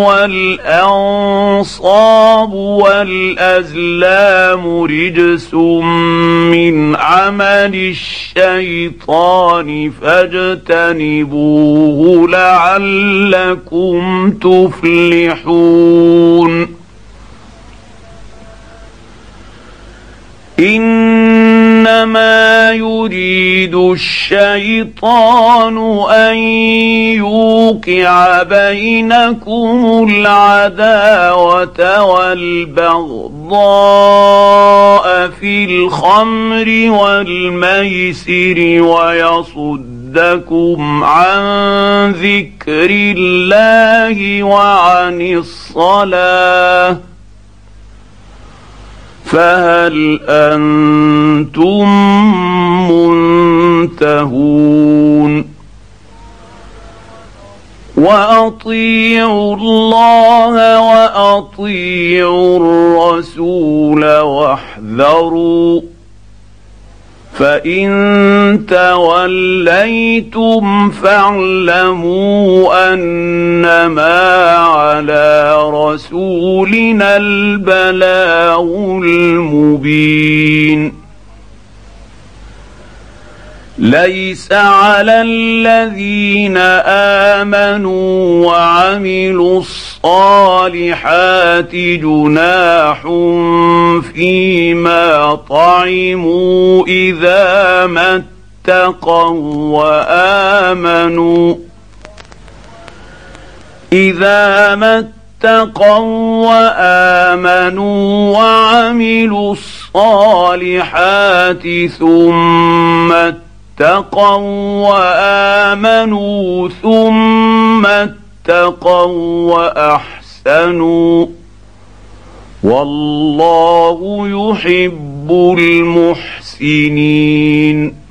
والأنصاب والأزلام رجس من عمل الشيطان فاجتنبوه لعلكم تفلحون. إنما يريد الشيطان أن يوقع بينكم العداوة والبغضاء في الخمر والميسر ويصدكم عن ذكر الله وعن الصلاة فهل أنتم منتهون؟ وأطيعوا الله وأطيعوا الرسول واحذروا فإن توليتم فاعلموا أنما على رسولنا البلاغ المبين. ليس على الذين آمنوا وعملوا الصالحات جناح فيما طعموا إذا ما اتقوا وآمنوا إذا ما اتقوا وآمنوا وعملوا الصالحات ثم اتقوا وآمنوا ثم اتقوا وأحسنوا والله يحب المحسنين.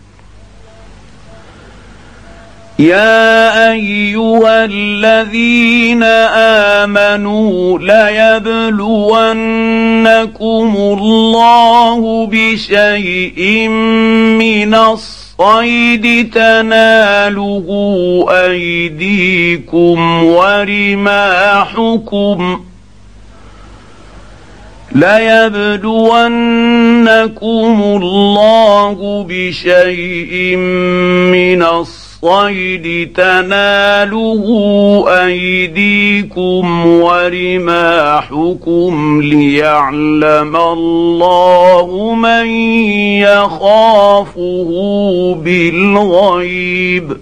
يا أيها الذين آمنوا ليبلونكم الله بشيء من الصيد تناله أيديكم ورماحكم ليبلونكم الله بشيء من الصيد الصيد تناله أيديكم ورماحكم ليعلم الله من يخافه بالغيب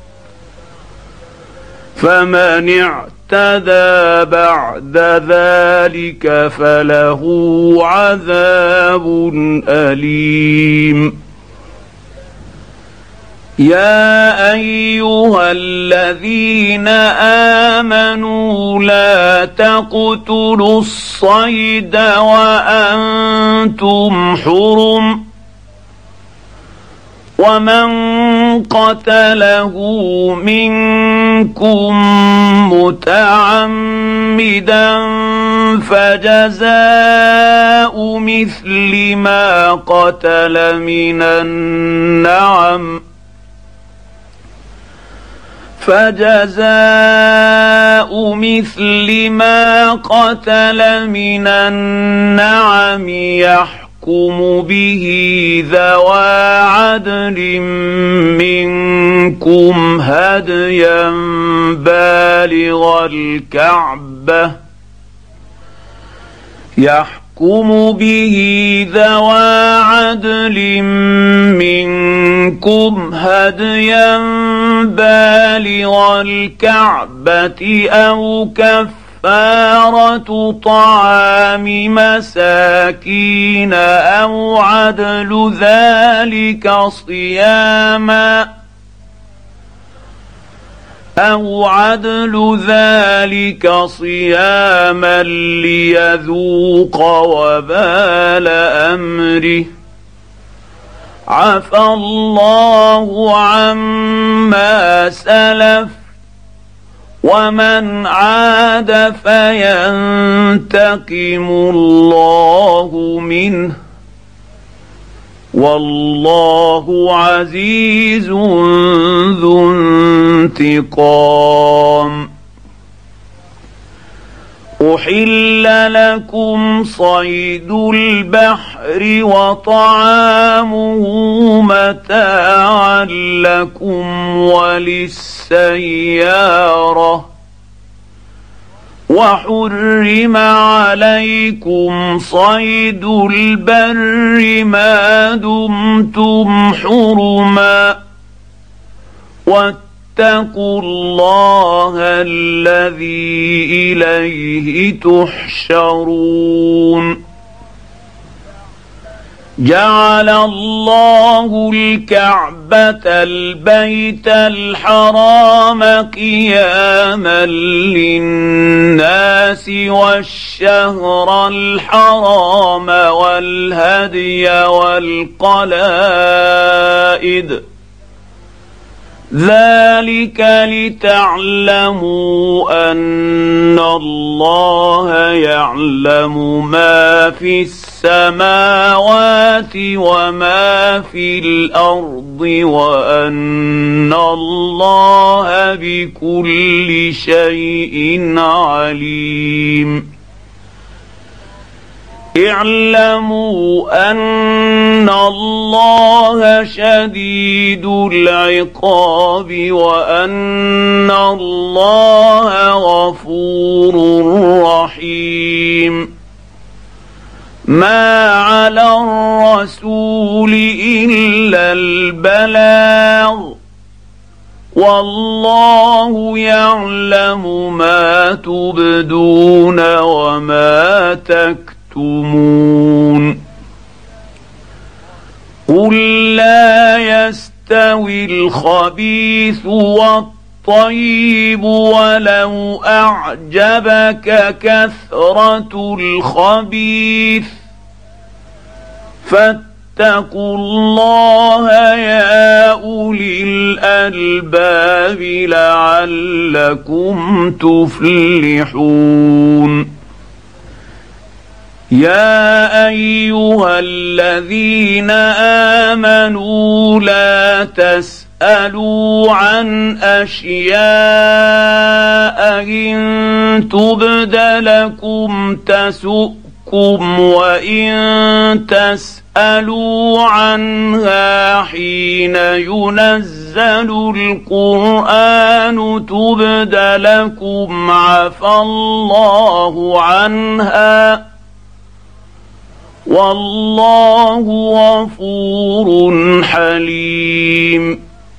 فمن اعتدى بعد ذلك فله عذاب أليم. يا أيها الذين آمنوا لا تقتلوا الصيد وأنتم حرم ومن قتله منكم متعمدا فجزاء مثل ما قتل من النعم فجزاء مثل ما قتل من النعم يحكم به ذوى عدل منكم هديا بالغ الكعبة يحكم به ذوى عدل منكم هديا بالغ الكعبة أو كفارة كفارة طعام مساكين أو عدل ذلك صياما أو عدل ذلك صياما ليذوق وبال أمره عفى الله عما سلف ومن عاد فينتقم الله منه والله عزيز ذو انتقام. أحل لكم صيد البحر وطعامه متاعا لكم وللسيارة وحرم عليكم صيد البر ما دمتم حرما واتقوا الله الذي إليه تحشرون. جعل الله الكعبة البيت الحرام قياما للناس والشهر الحرام والهدي والقلائد ذلك لتعلموا أن الله يعلم ما في السماوات وما في الأرض وأن الله بكل شيء عليم. اعلموا أن الله شديد العقاب وأن الله غفور رحيم. ما على الرسول إلا البلاغ والله يعلم ما تبدون وما تكتمون. قل لا يستوي الخبيث والطيب ولو أعجبك كثرة الخبيث فاتقوا الله يا أولي الألباب لعلكم تفلحون. يا أيها الذين آمنوا لا تسألوا عن أشياء إن تبد لكم تسؤكم وإن تسألوا عنها حين ينزل القرآن تبد لكم عفى الله عنها والله غفور حليم.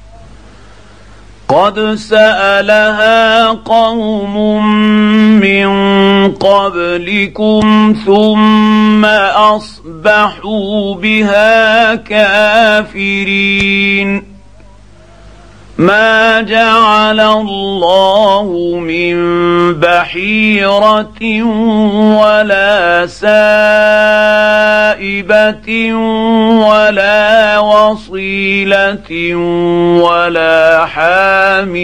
قد سألها قوم من قبلكم ثم أصبحوا بها كافرين. ما جعل الله من بحيرة ولا سائبة ولا وصيلة ولا حام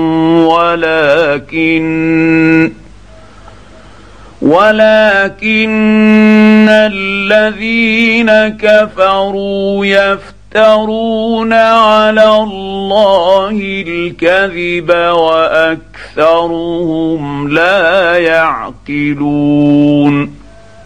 ولكن ولكن الذين كفروا يفترون يفترون على الله الكذب وأكثرهم لا يعقلون.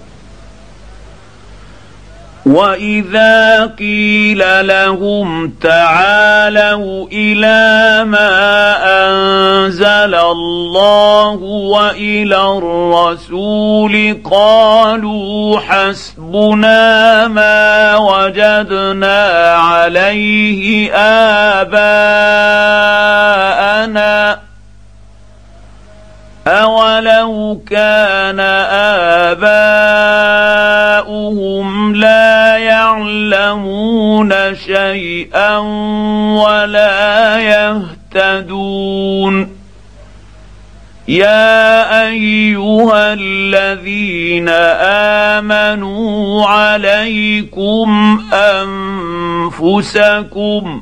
وإذا قيل لهم تعالوا إلى ما أنزل الله وإلى الرسول قالوا حسبنا ما وجدنا عليه آباءنا أولو كان آباؤهم لا يعلمون شيئا ولا يهتدون يا أيها الذين آمنوا عليكم أنفسكم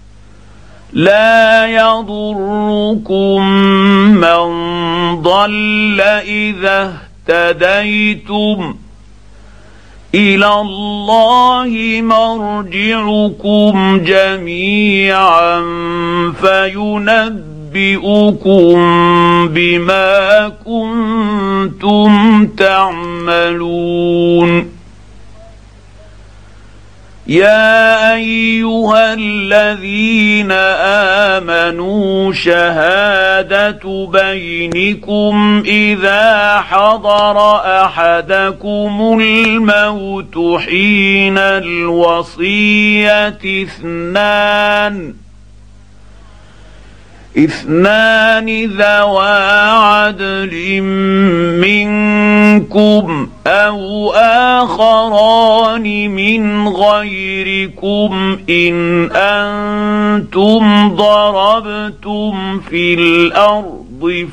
لا يضركم من ضل إذا اهتديتم إلى الله مرجعكم جميعا فينبئكم بما كنتم تعملون يا أيها الذين آمنوا شهادة بينكم إذا حضر أحدكم الموت حين الوصية اثنان اثنان ذوى عدل منكم أو آخران من غيركم إن أنتم ضربتم في الأرض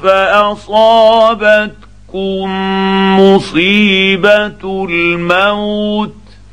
فأصابتكم مصيبة الموت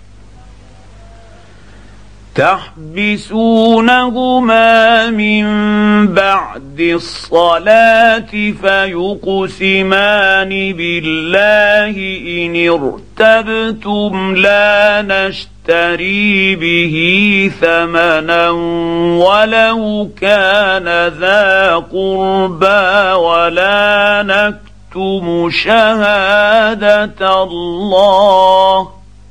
تحبسونهما من بعد الصلاة فيقسمان بالله إن ارتبتم لا نشتري به ثمنا ولو كان ذا قربى ولا نكتم شهادة الله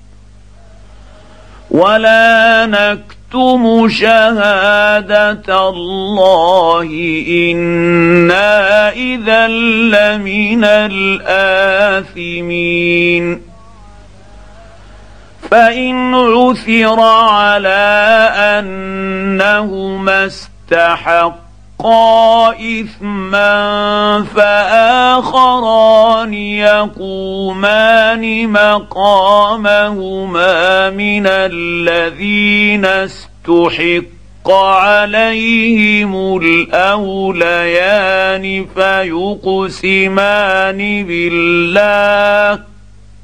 ولا نكتم شهادة الله إنا إذا لمن الآثمين فإن عثر على أنهما استحقا إثما فآخران يقومان مقامهما من الذين استحق عليهم الأوليان فيقسمان بالله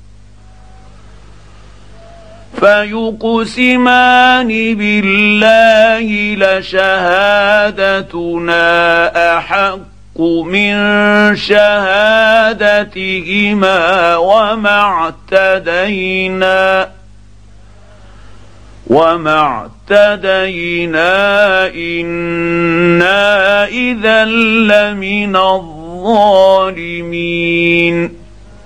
فيقسمان بالله لشهادتنا أحق من شهادتهما وما اعتدينا وما اعتدينا إنا إذا لمن الظالمين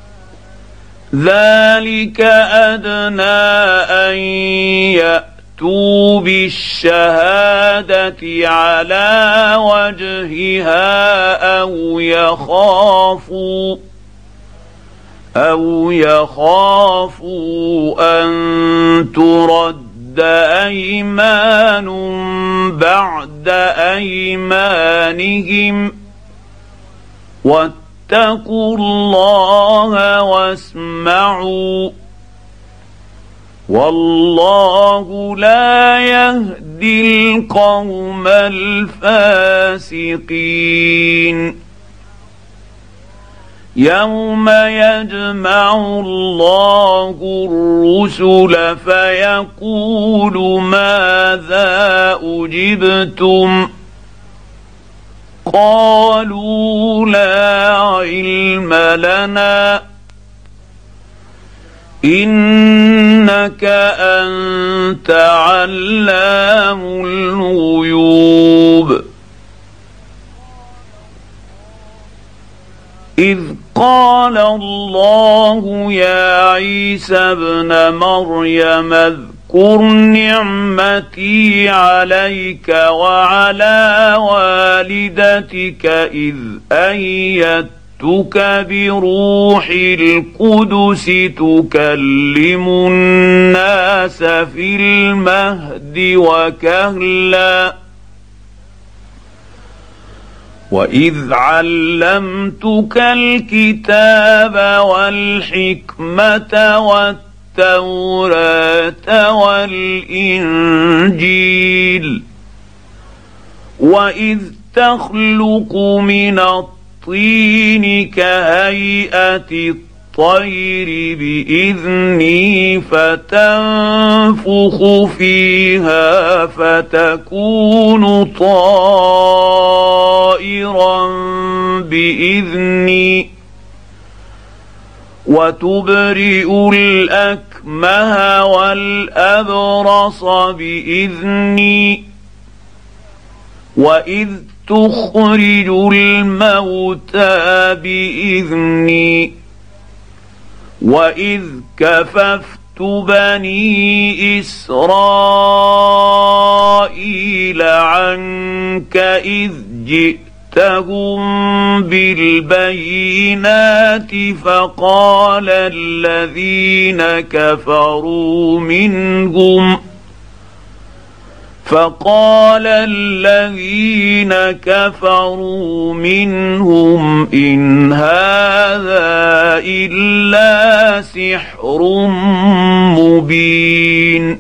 ذلك أدنى أن يأتوا بالشهادة على وجهها أو يخافوا أو يخافوا أن ترد أيمان بعد أيمانهم واتقوا الله واسمعوا والله لا يهدي القوم الفاسقين يوم يجمع الله الرسل فيقول ماذا أجبتم قالوا لا علم لنا إنك أنت علام الغيوب إذ قال الله يا عيسى ابن مريم اذكر نعمتي عليك وعلى والدتك إذ أيدتك بروح القدس تكلم الناس في المهد وكهلا وإذ علمتك الكتاب والحكمة والتوراة والإنجيل وإذ تخلق من الطين كهيئة الطير بإذني فتنفخ فيها فتكون طائرا بإذني وتبرئ الأكمه والأبرص بإذني وإذ تخرج الموتى بإذني وإذ كففت بني إسرائيل عنك إذ جئتهم بالبينات فقال الذين كفروا منهم فقال الذين كفروا منهم إن هذا إلا سحر مبين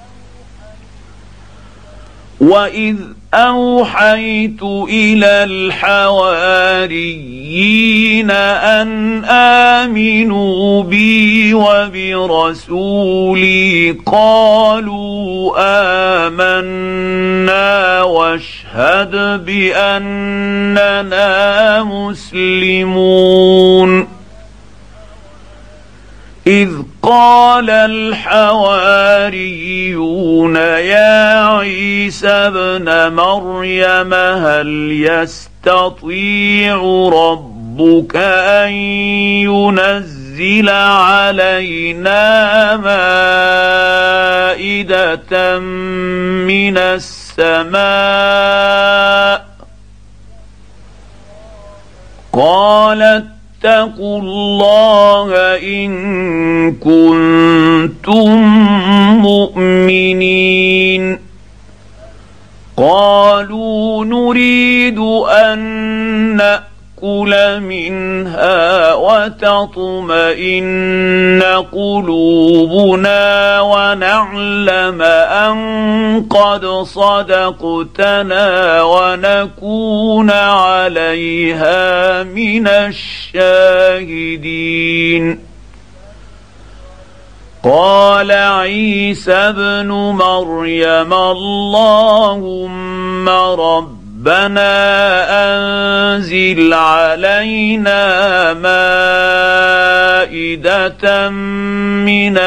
وإذ أوحيت إلى الحواريين أن آمنوا بي وبرسولي قالوا آمنا واشهد بأننا مسلمون إذ قال الحواريون يا عيسى ابن مريم هل يستطيع ربك أن ينزل علينا مائدة من السماء قالت اتقوا الله إن كنتم مؤمنين قالوا نريد أن نأكل منها وتطمئن قلوبنا ونعلم أن قد صدقتنا ونكون عليها من الشاهدين قال عيسى ابن مريم اللهم ربنا أنزل علينا مائدة من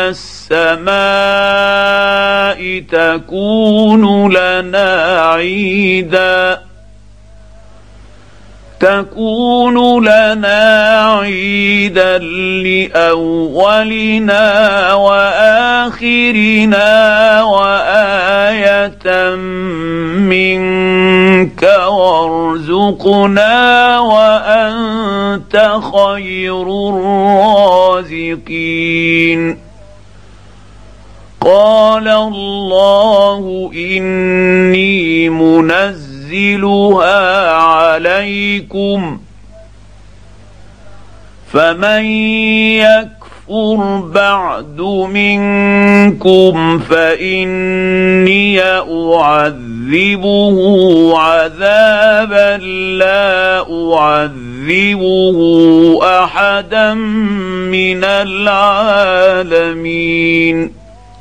السماء تكون لنا عيدا تكون لنا عيدا لأولنا وآخرنا وآية منك وارزقنا وأنت خير الرازقين قال الله إني منزل ينزلها عليكم فمن يكفر بعد منكم فإني أعذبه عذابا لا أعذبه أحدا من العالمين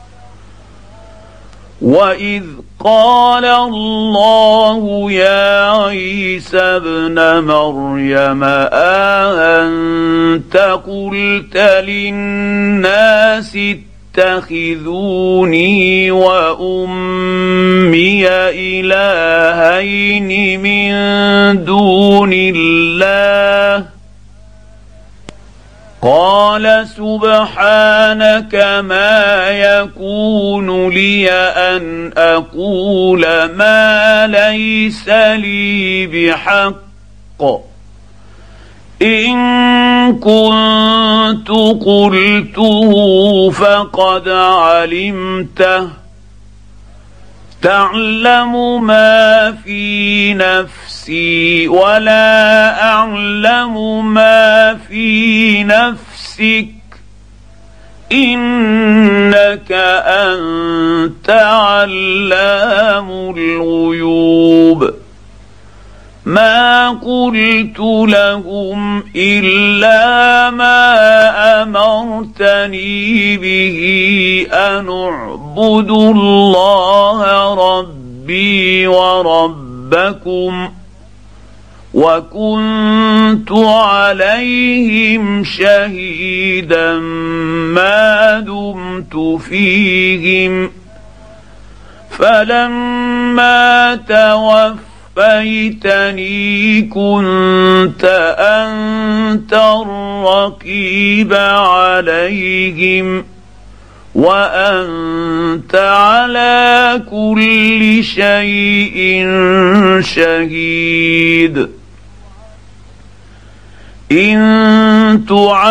وإذ قال الله يا عيسى ابن مريم أأنت قلت للناس اتخذوني وأمي إلهين من دون الله قال سبحانك ما يكون لي أن أقول ما ليس لي بحق إن كنت قلته فقد علمته تعلم ما في نفسي نفسي ولا اعلم ما في نفسك انك انت علام الغيوب ما قلت لهم الا ما امرتني به ان اعبدوا الله ربي وربكم وكنت عليهم شهيدا ما دمت فيهم فلما توفيتني كنت انت الرقيب عليهم وانت على كل شيء شهيد ان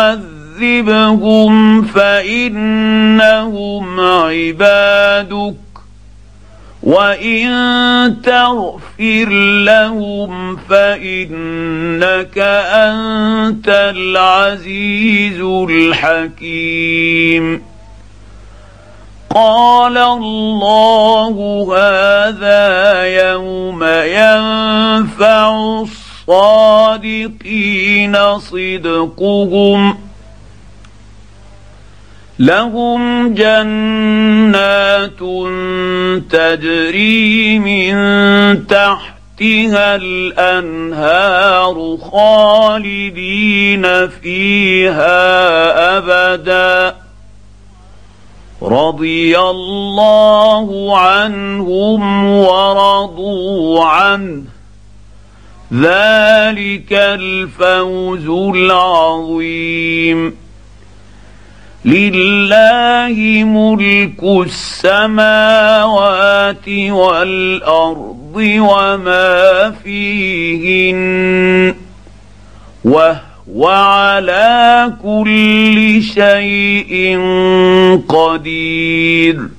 تعذبهم فانهم عبادك وان تغفر لهم فانك انت العزيز الحكيم قال الله هذا يوم ينفع الصادقين صدقهم لهم جنات تجري من تحتها الانهار خالدين فيها ابدا رضي الله عنهم ورضوا عنه ذلك الفوز العظيم لله ملك السماوات والارض وما فيهن وهو على كل شيء قدير